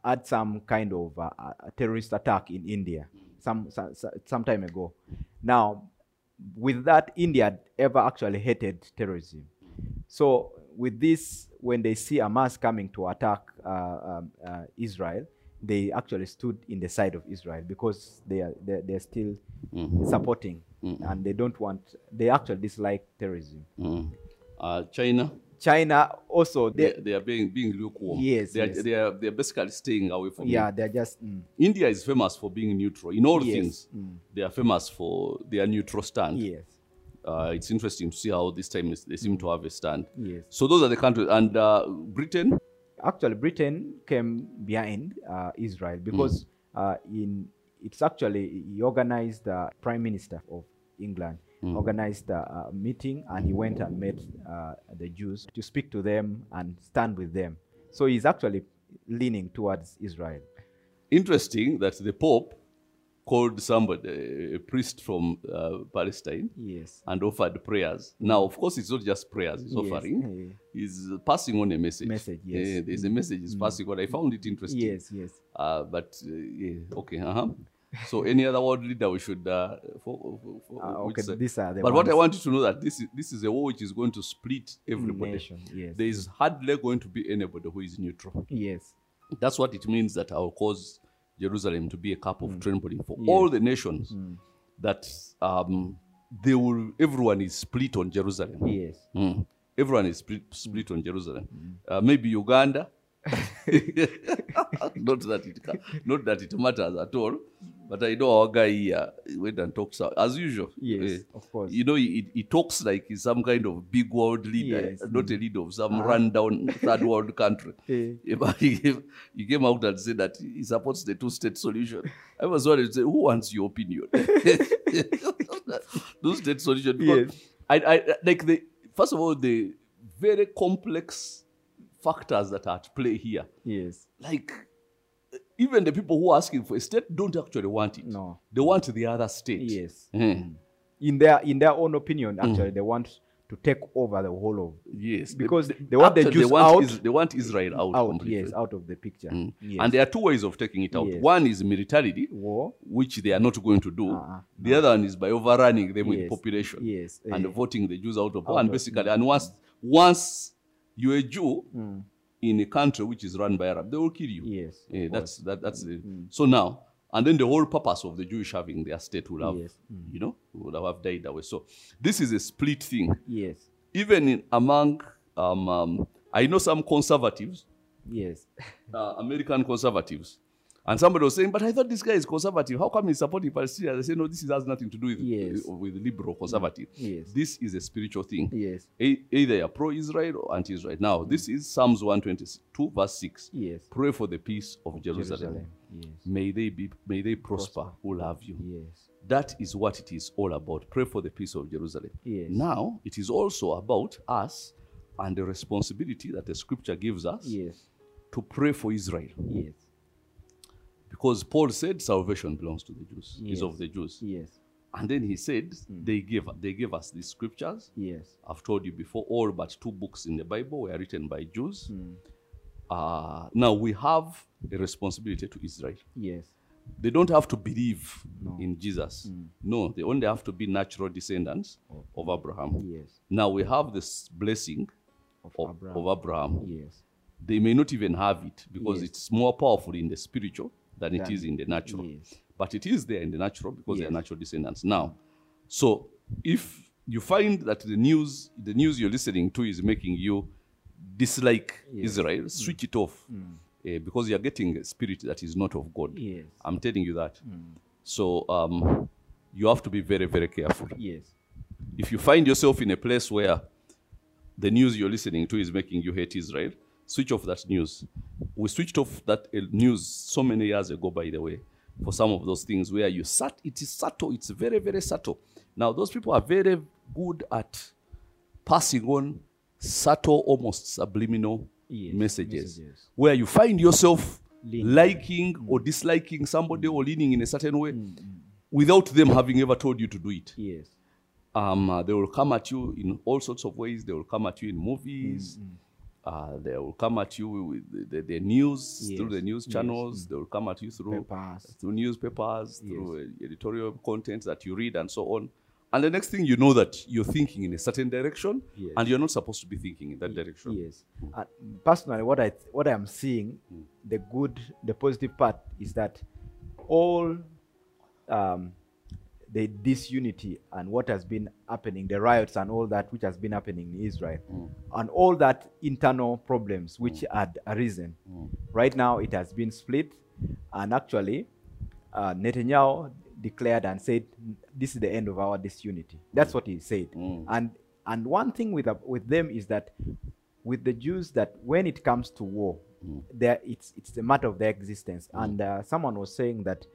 [SPEAKER 4] had some kind of uh, a terrorist attack in India some, some some time ago. Now, with that, India had ever actually hated terrorism. So with this, when they see Hamas coming to attack uh, um, uh, Israel, they actually stood in the side of Israel because they are they're, they're still
[SPEAKER 3] Mm.
[SPEAKER 4] supporting,
[SPEAKER 3] Mm.
[SPEAKER 4] and they don't want. They actually dislike terrorism.
[SPEAKER 3] Mm. Uh, China,
[SPEAKER 4] China also,
[SPEAKER 3] they,
[SPEAKER 4] they,
[SPEAKER 3] they are being, being lukewarm.
[SPEAKER 4] Yes,
[SPEAKER 3] they are,
[SPEAKER 4] yes.
[SPEAKER 3] They are, they are basically staying away from
[SPEAKER 4] yeah,
[SPEAKER 3] it.
[SPEAKER 4] they're just mm,
[SPEAKER 3] India is famous for being neutral. In all
[SPEAKER 4] Yes.
[SPEAKER 3] things,
[SPEAKER 4] Mm.
[SPEAKER 3] they are famous for their neutral stand.
[SPEAKER 4] yes,
[SPEAKER 3] Uh, it's interesting to see how this time is, they seem to have a stand.
[SPEAKER 4] yes.
[SPEAKER 3] So those are the countries. And uh, Britain,
[SPEAKER 4] Actually, Britain came behind uh, Israel because uh, in it's actually he organized the Prime Minister of England organized a, a meeting, and he went and met uh, the Jews to speak to them and stand with them. So he's actually leaning towards Israel.
[SPEAKER 3] interesting that the Pope called somebody, a priest from uh, Palestine,
[SPEAKER 4] Yes.
[SPEAKER 3] and offered prayers. Now, of course, it's not just prayers he's
[SPEAKER 4] Yes,
[SPEAKER 3] offering.
[SPEAKER 4] yeah.
[SPEAKER 3] He's passing on a message.
[SPEAKER 4] Message, yes.
[SPEAKER 3] Eh, there's a message he's passing on. I found it interesting.
[SPEAKER 4] Yes, yes.
[SPEAKER 3] Uh, but, uh, yeah, okay, uh-huh. So any other world leader we should... Uh, for, for, for
[SPEAKER 4] Ah,
[SPEAKER 3] which
[SPEAKER 4] okay,
[SPEAKER 3] side?
[SPEAKER 4] these are the
[SPEAKER 3] But what I
[SPEAKER 4] ones.
[SPEAKER 3] want you to know that this is, this is a war which is going to split everybody.
[SPEAKER 4] Nation, yes.
[SPEAKER 3] There is hardly going to be anybody who is neutral.
[SPEAKER 4] Yes.
[SPEAKER 3] That's what it means that I will cause Jerusalem to be a cup of
[SPEAKER 4] Mm.
[SPEAKER 3] trembling for all the nations. That um, they will, everyone is split on Jerusalem.
[SPEAKER 4] Yes.
[SPEAKER 3] Mm. Everyone is split, split on Jerusalem. Uh, maybe Uganda. not that it ca- not that it matters at all, but I know our guy here went and talks uh, as usual.
[SPEAKER 4] Yes,
[SPEAKER 3] Eh,
[SPEAKER 4] of course.
[SPEAKER 3] You know, he, he talks like he's some kind of big world leader,
[SPEAKER 4] Yes.
[SPEAKER 3] not a leader of some rundown third world country.
[SPEAKER 4] Eh.
[SPEAKER 3] Yeah, but he, came- he came out and said that he supports the two-state solution. I was wondering, say, who wants your opinion? Two-state solution. Because
[SPEAKER 4] Yes.
[SPEAKER 3] I, I, like the first of all, the very complex factors that are at play here.
[SPEAKER 4] Yes.
[SPEAKER 3] Like, even the people who are asking for a state don't actually want it.
[SPEAKER 4] No.
[SPEAKER 3] They want the other state.
[SPEAKER 4] Yes.
[SPEAKER 3] Mhm.
[SPEAKER 4] In their in their own opinion, actually, they want to take over the whole of
[SPEAKER 3] Yes.
[SPEAKER 4] because they want the
[SPEAKER 3] actually,
[SPEAKER 4] Jews
[SPEAKER 3] they want
[SPEAKER 4] out,
[SPEAKER 3] Is, they want Israel out,
[SPEAKER 4] out,
[SPEAKER 3] completely.
[SPEAKER 4] yes, out of the picture.
[SPEAKER 3] Mm.
[SPEAKER 4] Yes.
[SPEAKER 3] And there are two ways of taking it out.
[SPEAKER 4] Yes.
[SPEAKER 3] One is militarily,
[SPEAKER 4] War.
[SPEAKER 3] which they are not going to do.
[SPEAKER 4] Uh-uh,
[SPEAKER 3] The other one is by overrunning them with
[SPEAKER 4] Yes.
[SPEAKER 3] population
[SPEAKER 4] Yes.
[SPEAKER 3] and
[SPEAKER 4] eh,
[SPEAKER 3] voting the Jews out of
[SPEAKER 4] Out
[SPEAKER 3] and
[SPEAKER 4] of-
[SPEAKER 3] basically. And once once you're a Jew
[SPEAKER 4] mm,
[SPEAKER 3] in a country which is run by Arab, they will kill you.
[SPEAKER 4] yes.
[SPEAKER 3] Yeah,
[SPEAKER 4] of
[SPEAKER 3] that's that, that's the,
[SPEAKER 4] Mm.
[SPEAKER 3] so now, and then the whole purpose of the Jewish having their state will have,
[SPEAKER 4] Yes. Mm.
[SPEAKER 3] you know, will have died away. So this is a split thing.
[SPEAKER 4] course. Yes.
[SPEAKER 3] Even in among, um, um, I know some conservatives,
[SPEAKER 4] Yes.
[SPEAKER 3] uh, American conservatives, and somebody was saying, but I thought this guy is conservative. How come he's supporting Palestine? They say, no, this is- has nothing to do with,
[SPEAKER 4] Yes.
[SPEAKER 3] with, with liberal conservative.
[SPEAKER 4] Yes.
[SPEAKER 3] This is a spiritual thing.
[SPEAKER 4] Yes.
[SPEAKER 3] E- either you're pro-Israel or anti-Israel. Now, this is Psalms one twenty-two, verse six.
[SPEAKER 4] Yes.
[SPEAKER 3] Pray for the peace of Jerusalem.
[SPEAKER 4] Jerusalem. Yes.
[SPEAKER 3] May they be, may they prosper, who love you.
[SPEAKER 4] Yes.
[SPEAKER 3] That is what it is all about. Pray for the peace of Jerusalem.
[SPEAKER 4] Yes.
[SPEAKER 3] Now, it is also about us and the responsibility that the scripture gives us
[SPEAKER 4] Yes.
[SPEAKER 3] to pray for Israel.
[SPEAKER 4] Yes.
[SPEAKER 3] Because Paul said salvation belongs to the Jews,
[SPEAKER 4] Yes.
[SPEAKER 3] is of the Jews.
[SPEAKER 4] Yes.
[SPEAKER 3] And then he said, they gave they gave us these scriptures.
[SPEAKER 4] Yes.
[SPEAKER 3] I've told you before, all but two books in the Bible were written by Jews.
[SPEAKER 4] Mm.
[SPEAKER 3] Uh, now we have a responsibility to Israel.
[SPEAKER 4] Yes.
[SPEAKER 3] They don't have to believe
[SPEAKER 4] No.
[SPEAKER 3] in Jesus. No, they only have to be natural descendants of Abraham.
[SPEAKER 4] Yes.
[SPEAKER 3] Now we have this blessing
[SPEAKER 4] Of
[SPEAKER 3] of,
[SPEAKER 4] Abraham.
[SPEAKER 3] of Abraham.
[SPEAKER 4] Yes.
[SPEAKER 3] They may not even have it because
[SPEAKER 4] Yes.
[SPEAKER 3] it's more powerful in the spiritual than it
[SPEAKER 4] Than-
[SPEAKER 3] is in the natural.
[SPEAKER 4] Yes.
[SPEAKER 3] But it is there in the natural because they are
[SPEAKER 4] Yes.
[SPEAKER 3] natural descendants. Now, so if you find that the news, the news you're listening to is making you dislike
[SPEAKER 4] Yes.
[SPEAKER 3] Israel, switch it off. Eh, because you're getting a spirit that is not of God.
[SPEAKER 4] Yes.
[SPEAKER 3] I'm telling you that. So um, you have to be very, very careful.
[SPEAKER 4] Yes.
[SPEAKER 3] If you find yourself in a place where the news you're listening to is making you hate Israel, switch off that news. We switched off that uh, news so many years ago, by the way, for some of those things where you sat, it is subtle, it's very, very subtle. Now, those people are very good at passing on subtle, almost subliminal
[SPEAKER 4] Yes,
[SPEAKER 3] messages,
[SPEAKER 4] messages.
[SPEAKER 3] where you find yourself
[SPEAKER 4] Leaning.
[SPEAKER 3] liking or disliking somebody or leaning in a certain way without them having ever told you to do it.
[SPEAKER 4] Yes.
[SPEAKER 3] Um, uh, they will come at you in all sorts of ways. They will come at you in movies. Uh, they will come at you with the, the, the news,
[SPEAKER 4] Yes,
[SPEAKER 3] through the news
[SPEAKER 4] yes,
[SPEAKER 3] channels. They will come at you through,
[SPEAKER 4] Papers.
[SPEAKER 3] through newspapers,
[SPEAKER 4] Yes.
[SPEAKER 3] through uh, editorial content that you read and so on. And the next thing you know that you're thinking in a certain direction,
[SPEAKER 4] Yes.
[SPEAKER 3] and you're not supposed to be thinking in that direction.
[SPEAKER 4] Yes. Uh, personally, what I th- what I'm seeing, the good, the positive part is that all um, the disunity and what has been happening, the riots and all that which has been happening in Israel, and all that internal problems which had arisen. Right now, it has been split, and actually, uh, Netanyahu declared and said, "This is the end of our disunity." That's what he said.
[SPEAKER 3] Mm.
[SPEAKER 4] And and one thing with uh, with them is that with the Jews, that when it comes to war,
[SPEAKER 3] Mm.
[SPEAKER 4] there it's it's a matter of their existence. And uh, someone was saying that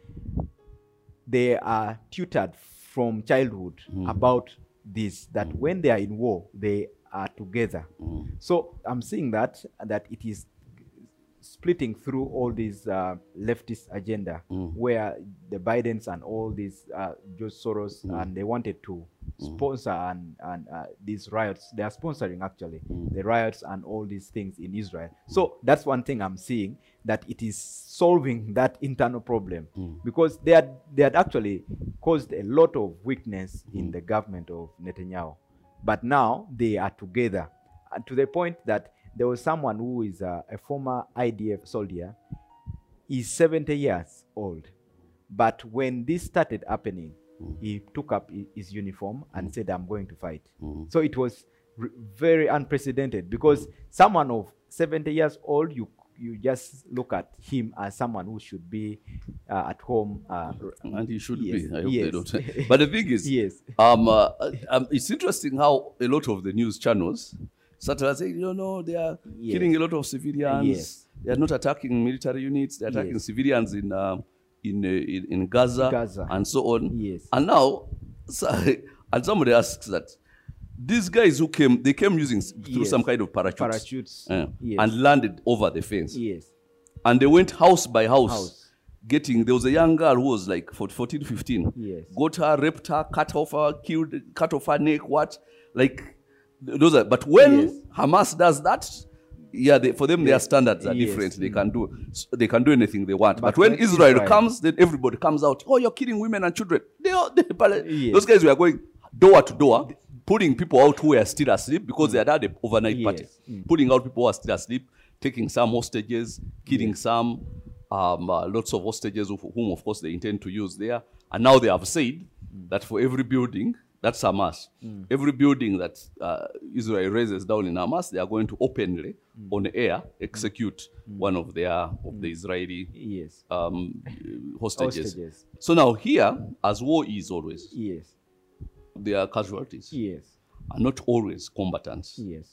[SPEAKER 4] they are tutored from childhood about this, that when they are in war, they are together. So I'm seeing that that it is splitting through all these uh, leftist agenda, where the Bidens and all these uh, George Soros, and they wanted to sponsor and, and uh, these riots. They are sponsoring actually the riots and all these things in Israel. So that's one thing I'm seeing, that it is solving that internal problem, because they had they had actually caused a lot of weakness in the government of Netanyahu, but now they are together, and to the point that there was someone who is a, a former I D F soldier. He's seventy years old, but when this started happening, he took up hi- his uniform and said, "I'm going to fight." So it was r- very unprecedented, because someone of seventy years old, you you just look at him as someone who should be uh, at home. Uh,
[SPEAKER 3] And he should
[SPEAKER 4] Yes,
[SPEAKER 3] be. I hope
[SPEAKER 4] yes.
[SPEAKER 3] they don't. But the thing is,
[SPEAKER 4] Yes.
[SPEAKER 3] um, uh, um, it's interesting how a lot of the news channels started saying, you know, they are
[SPEAKER 4] Yes.
[SPEAKER 3] killing a lot of civilians.
[SPEAKER 4] Yes.
[SPEAKER 3] They are not attacking military units. They're attacking
[SPEAKER 4] Yes.
[SPEAKER 3] civilians in, uh, in, uh, in in Gaza,
[SPEAKER 4] Gaza.
[SPEAKER 3] and so on.
[SPEAKER 4] Yes.
[SPEAKER 3] And now, so, and somebody asks that these guys who came, they came using s- through
[SPEAKER 4] Yes.
[SPEAKER 3] some kind of parachutes,
[SPEAKER 4] Parachutes.
[SPEAKER 3] uh,
[SPEAKER 4] Yes.
[SPEAKER 3] and landed over the fence.
[SPEAKER 4] Yes.
[SPEAKER 3] And they went house by house,
[SPEAKER 4] House.
[SPEAKER 3] getting, there was a young girl who was like fourteen, fifteen.
[SPEAKER 4] Yes.
[SPEAKER 3] Got her, raped her, cut off her, killed, cut off her neck, what? Like, those are, but when
[SPEAKER 4] Yes.
[SPEAKER 3] Hamas does that, yeah, they, for them, their
[SPEAKER 4] Yes.
[SPEAKER 3] standards are
[SPEAKER 4] Yes.
[SPEAKER 3] different. They can do, they can do anything they want. But,
[SPEAKER 4] But
[SPEAKER 3] when
[SPEAKER 4] when
[SPEAKER 3] Israel,
[SPEAKER 4] Israel-
[SPEAKER 3] comes, then everybody comes out. Oh, you're killing women and children. They are, they,
[SPEAKER 4] Yes.
[SPEAKER 3] Those guys were going door to door, putting people out who were still asleep because they had had an overnight
[SPEAKER 4] Yes.
[SPEAKER 3] party. Putting out people who are still asleep, taking some hostages, killing some, um, uh, lots of hostages who- whom, of course, they intend to use there. And now they have said that for every building, that's Hamas. Every building that uh, Israel raises down in Hamas, they are going to openly, on air, execute one of their of the Israeli
[SPEAKER 4] Yes.
[SPEAKER 3] um, hostages.
[SPEAKER 4] Hostages.
[SPEAKER 3] So now here, as war is always,
[SPEAKER 4] Yes.
[SPEAKER 3] there are casualties,
[SPEAKER 4] Yes.
[SPEAKER 3] and not always combatants.
[SPEAKER 4] Yes.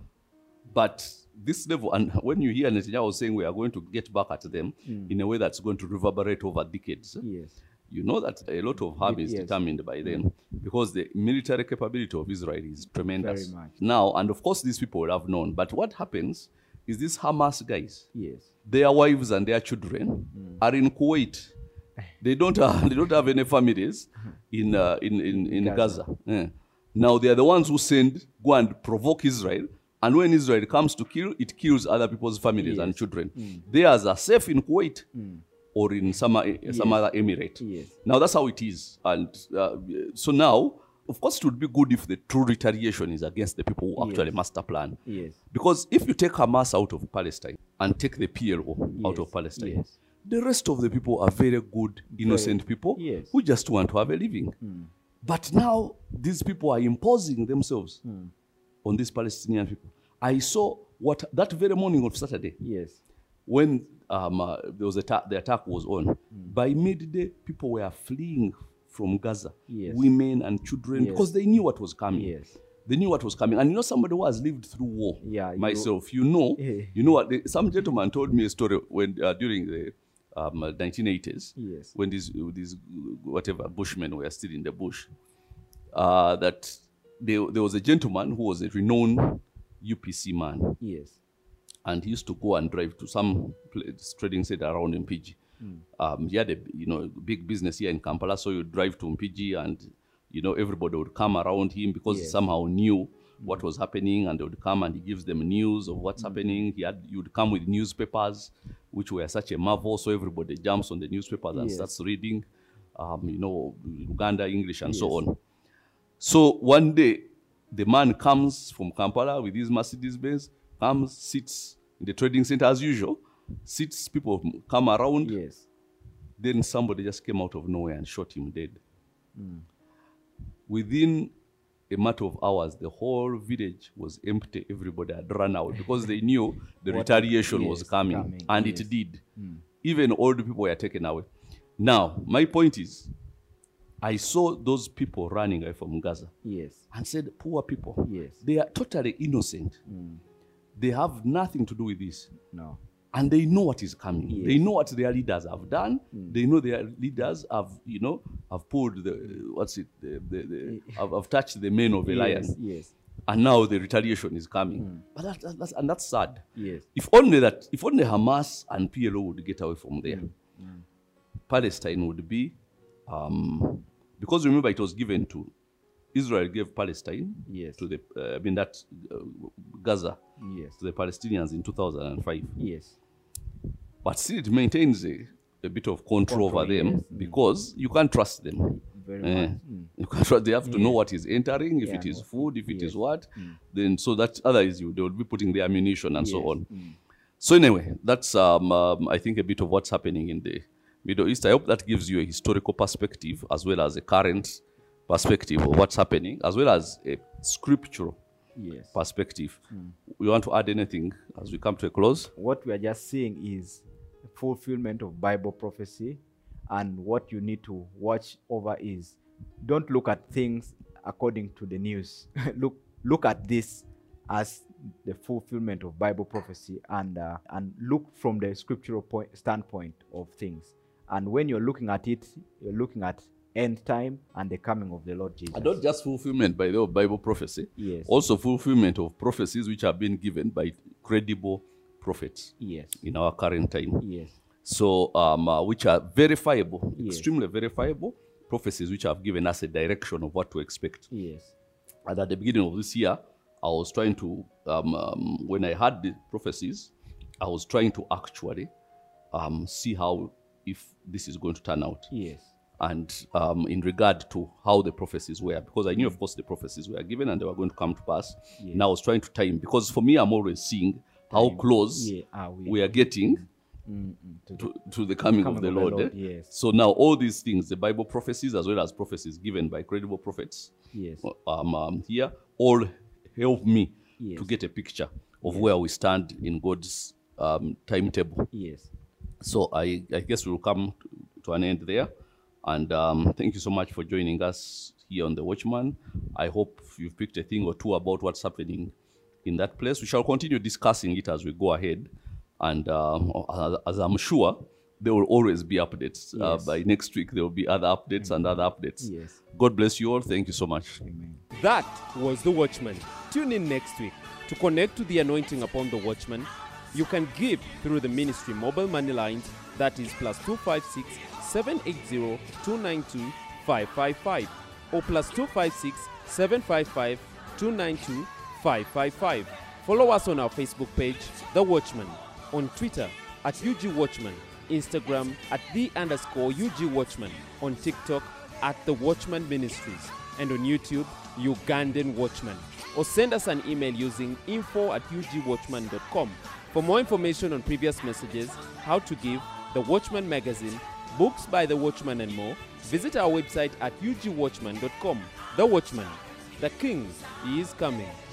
[SPEAKER 3] But this level, and when you hear Netanyahu saying we are going to get back at them in a way that's going to reverberate over decades,
[SPEAKER 4] Yes.
[SPEAKER 3] you know that a lot of harm is
[SPEAKER 4] Yes.
[SPEAKER 3] determined by them, because the military capability of Israel is tremendous.
[SPEAKER 4] Very much.
[SPEAKER 3] Now, and of course, these people would have known. But what happens is these Hamas guys,
[SPEAKER 4] Yes.
[SPEAKER 3] their wives and their children are in Kuwait. They don't have, they don't have any families in, uh, in, in, in Gaza.
[SPEAKER 4] Gaza.
[SPEAKER 3] Yeah. Now, they are the ones who send, go and provoke Israel. And when Israel comes to kill, it kills other people's families and
[SPEAKER 4] Yes.
[SPEAKER 3] children. Theirs are safe in Kuwait or in some, uh, some
[SPEAKER 4] Yes.
[SPEAKER 3] other emirate.
[SPEAKER 4] Yes.
[SPEAKER 3] Now, that's how it is. And uh, so now, of course, it would be good if the true retaliation is against the people who actually
[SPEAKER 4] Yes.
[SPEAKER 3] master plan.
[SPEAKER 4] Yes.
[SPEAKER 3] Because if you take Hamas out of Palestine and take the P L O out
[SPEAKER 4] Yes.
[SPEAKER 3] of Palestine,
[SPEAKER 4] Yes.
[SPEAKER 3] the rest of the people are very good, innocent people
[SPEAKER 4] Yes.
[SPEAKER 3] who just want to have a living. But now these people are imposing themselves on these Palestinian people. I saw what that very morning of Saturday,
[SPEAKER 4] Yes.
[SPEAKER 3] when um, uh, there was atta- the attack was on, by midday, people were fleeing from Gaza,
[SPEAKER 4] Yes.
[SPEAKER 3] women and children,
[SPEAKER 4] Yes.
[SPEAKER 3] because they knew what was coming.
[SPEAKER 4] Yes.
[SPEAKER 3] They knew what was coming. And you know, somebody who has lived through war,
[SPEAKER 4] Yeah, you-
[SPEAKER 3] myself, you know,
[SPEAKER 4] Eh.
[SPEAKER 3] you know what, the, some gentleman told me a story when uh, during the um, uh, nineteen eighties,
[SPEAKER 4] Yes.
[SPEAKER 3] when these, these, whatever, bushmen were still in the bush, uh, that there, there was a gentleman who was a renowned U P C man,
[SPEAKER 4] Yes.
[SPEAKER 3] and he used to go and drive to some place, trading center around Mpigi. Um, he had a you know big business here in Kampala, so you drive to Mpigi, and you know everybody would come around him because he
[SPEAKER 4] Yes.
[SPEAKER 3] somehow knew what was happening, and they would come and he gives them news of what's happening. He had, you would come with newspapers, which were such a marvel, so everybody jumps on the newspapers and
[SPEAKER 4] Yes.
[SPEAKER 3] starts reading, um, you know, Uganda English and so
[SPEAKER 4] Yes.
[SPEAKER 3] on. So one day, the man comes from Kampala with his Mercedes Benz, comes, sits in the trading center as usual, sits, people come around.
[SPEAKER 4] Yes.
[SPEAKER 3] Then somebody just came out of nowhere and shot him dead. Within a matter of hours, the whole village was empty. Everybody had run out because they knew the
[SPEAKER 4] What-
[SPEAKER 3] retaliation was
[SPEAKER 4] yes,
[SPEAKER 3] coming,
[SPEAKER 4] coming,
[SPEAKER 3] and
[SPEAKER 4] yes.
[SPEAKER 3] it did. Even old people were taken away. Now, my point is, I saw those people running away from Gaza
[SPEAKER 4] Yes.
[SPEAKER 3] and said, poor people,
[SPEAKER 4] Yes.
[SPEAKER 3] they are totally innocent. They have nothing to do with this.
[SPEAKER 4] No.
[SPEAKER 3] And they know what is coming.
[SPEAKER 4] Yes.
[SPEAKER 3] They know what their leaders have done. They know their leaders have, you know, have pulled the, what's it, the, the, the, have, have touched the mane of a lion.
[SPEAKER 4] Yes. Yes.
[SPEAKER 3] And now the retaliation is coming. But that, that, that's, and that's sad.
[SPEAKER 4] Yes.
[SPEAKER 3] If only that, if only Hamas and P L O would get away from there, Palestine would be, um, because remember it was given to, Israel gave Palestine
[SPEAKER 4] Yes.
[SPEAKER 3] to the, uh, I mean that, uh, Gaza,
[SPEAKER 4] Yes.
[SPEAKER 3] to the Palestinians in two thousand five.
[SPEAKER 4] Yes.
[SPEAKER 3] But still it maintains a, a bit of control,
[SPEAKER 4] Control,
[SPEAKER 3] over them,
[SPEAKER 4] yes.
[SPEAKER 3] because you can't trust them.
[SPEAKER 4] Very
[SPEAKER 3] Eh,
[SPEAKER 4] much. Mm.
[SPEAKER 3] You can't trust, they have to know
[SPEAKER 4] Yes.
[SPEAKER 3] what is entering, if
[SPEAKER 4] Yeah,
[SPEAKER 3] it is
[SPEAKER 4] no.
[SPEAKER 3] food, if it
[SPEAKER 4] Yes.
[SPEAKER 3] is what, then so that otherwise you, they will be putting the ammunition and so
[SPEAKER 4] Yes.
[SPEAKER 3] on. So anyway, that's um, um, I think a bit of what's happening in the Middle East. I hope that gives you a historical perspective as well as a current perspective of what's happening, as well as a scriptural
[SPEAKER 4] Yes.
[SPEAKER 3] perspective. You want to add anything as we come to a close?
[SPEAKER 4] What we are just seeing is the fulfillment of Bible prophecy, and what you need to watch over is don't look at things according to the news. look look at this as the fulfillment of Bible prophecy, and uh, and look from the scriptural point, standpoint of things. And when you're looking at it, you're looking at end time and the coming of the Lord Jesus.
[SPEAKER 3] And not just fulfillment by the Bible prophecy,
[SPEAKER 4] Yes.
[SPEAKER 3] also fulfillment of prophecies which have been given by credible prophets
[SPEAKER 4] Yes.
[SPEAKER 3] in our current time.
[SPEAKER 4] Yes.
[SPEAKER 3] So, um, uh, which are verifiable,
[SPEAKER 4] Yes.
[SPEAKER 3] extremely verifiable prophecies which have given us a direction of what to expect.
[SPEAKER 4] Yes.
[SPEAKER 3] And at the beginning of this year, I was trying to, um, um, when I had the prophecies, I was trying to actually um, see how, if this is going to turn out.
[SPEAKER 4] Yes.
[SPEAKER 3] And um, in regard to how the prophecies were, because I knew, of course, the prophecies were given and they were going to come to pass.
[SPEAKER 4] Yes.
[SPEAKER 3] Now I was trying to time, because for me, I'm always seeing how close
[SPEAKER 4] Yeah. Are we,
[SPEAKER 3] we are getting
[SPEAKER 4] Mm, mm, to the
[SPEAKER 3] to, to the coming,
[SPEAKER 4] coming
[SPEAKER 3] of the Lord. eh?
[SPEAKER 4] Yes.
[SPEAKER 3] So now all these things, the Bible prophecies as well as prophecies given by credible prophets,
[SPEAKER 4] Yes.
[SPEAKER 3] um, um, here, all help me
[SPEAKER 4] Yes.
[SPEAKER 3] to get a picture of where we stand in God's um, timetable.
[SPEAKER 4] Yes.
[SPEAKER 3] So I, I guess we'll come to, to an end there. And um, thank you so much for joining us here on The Watchman. I hope you've picked a thing or two about what's happening in that place. We shall continue discussing it as we go ahead. And um, as I'm sure, there will always be updates. Uh,
[SPEAKER 4] Yes.
[SPEAKER 3] by next week, there will be other updates and other updates.
[SPEAKER 4] Yes.
[SPEAKER 3] God bless you all. Thank you so much.
[SPEAKER 4] Amen.
[SPEAKER 2] That was The Watchman. Tune in next week. To connect to the anointing upon The Watchman, you can give through the ministry mobile money lines, that is plus two five six, seven eight zero, two nine two, five five five, or plus two five six, seven five five, two nine two, five five five. Follow us on our Facebook page, The Watchman, on Twitter at U G Watchman, Instagram at the underscore U G Watchman, on TikTok at The Watchman Ministries, and on YouTube, Ugandan Watchman. Or send us an email using info at u g watchman dot com. For more information on previous messages, how to give, The Watchman magazine, books by The Watchman and more, visit our website at u g watchman dot com. The Watchman, the King is coming.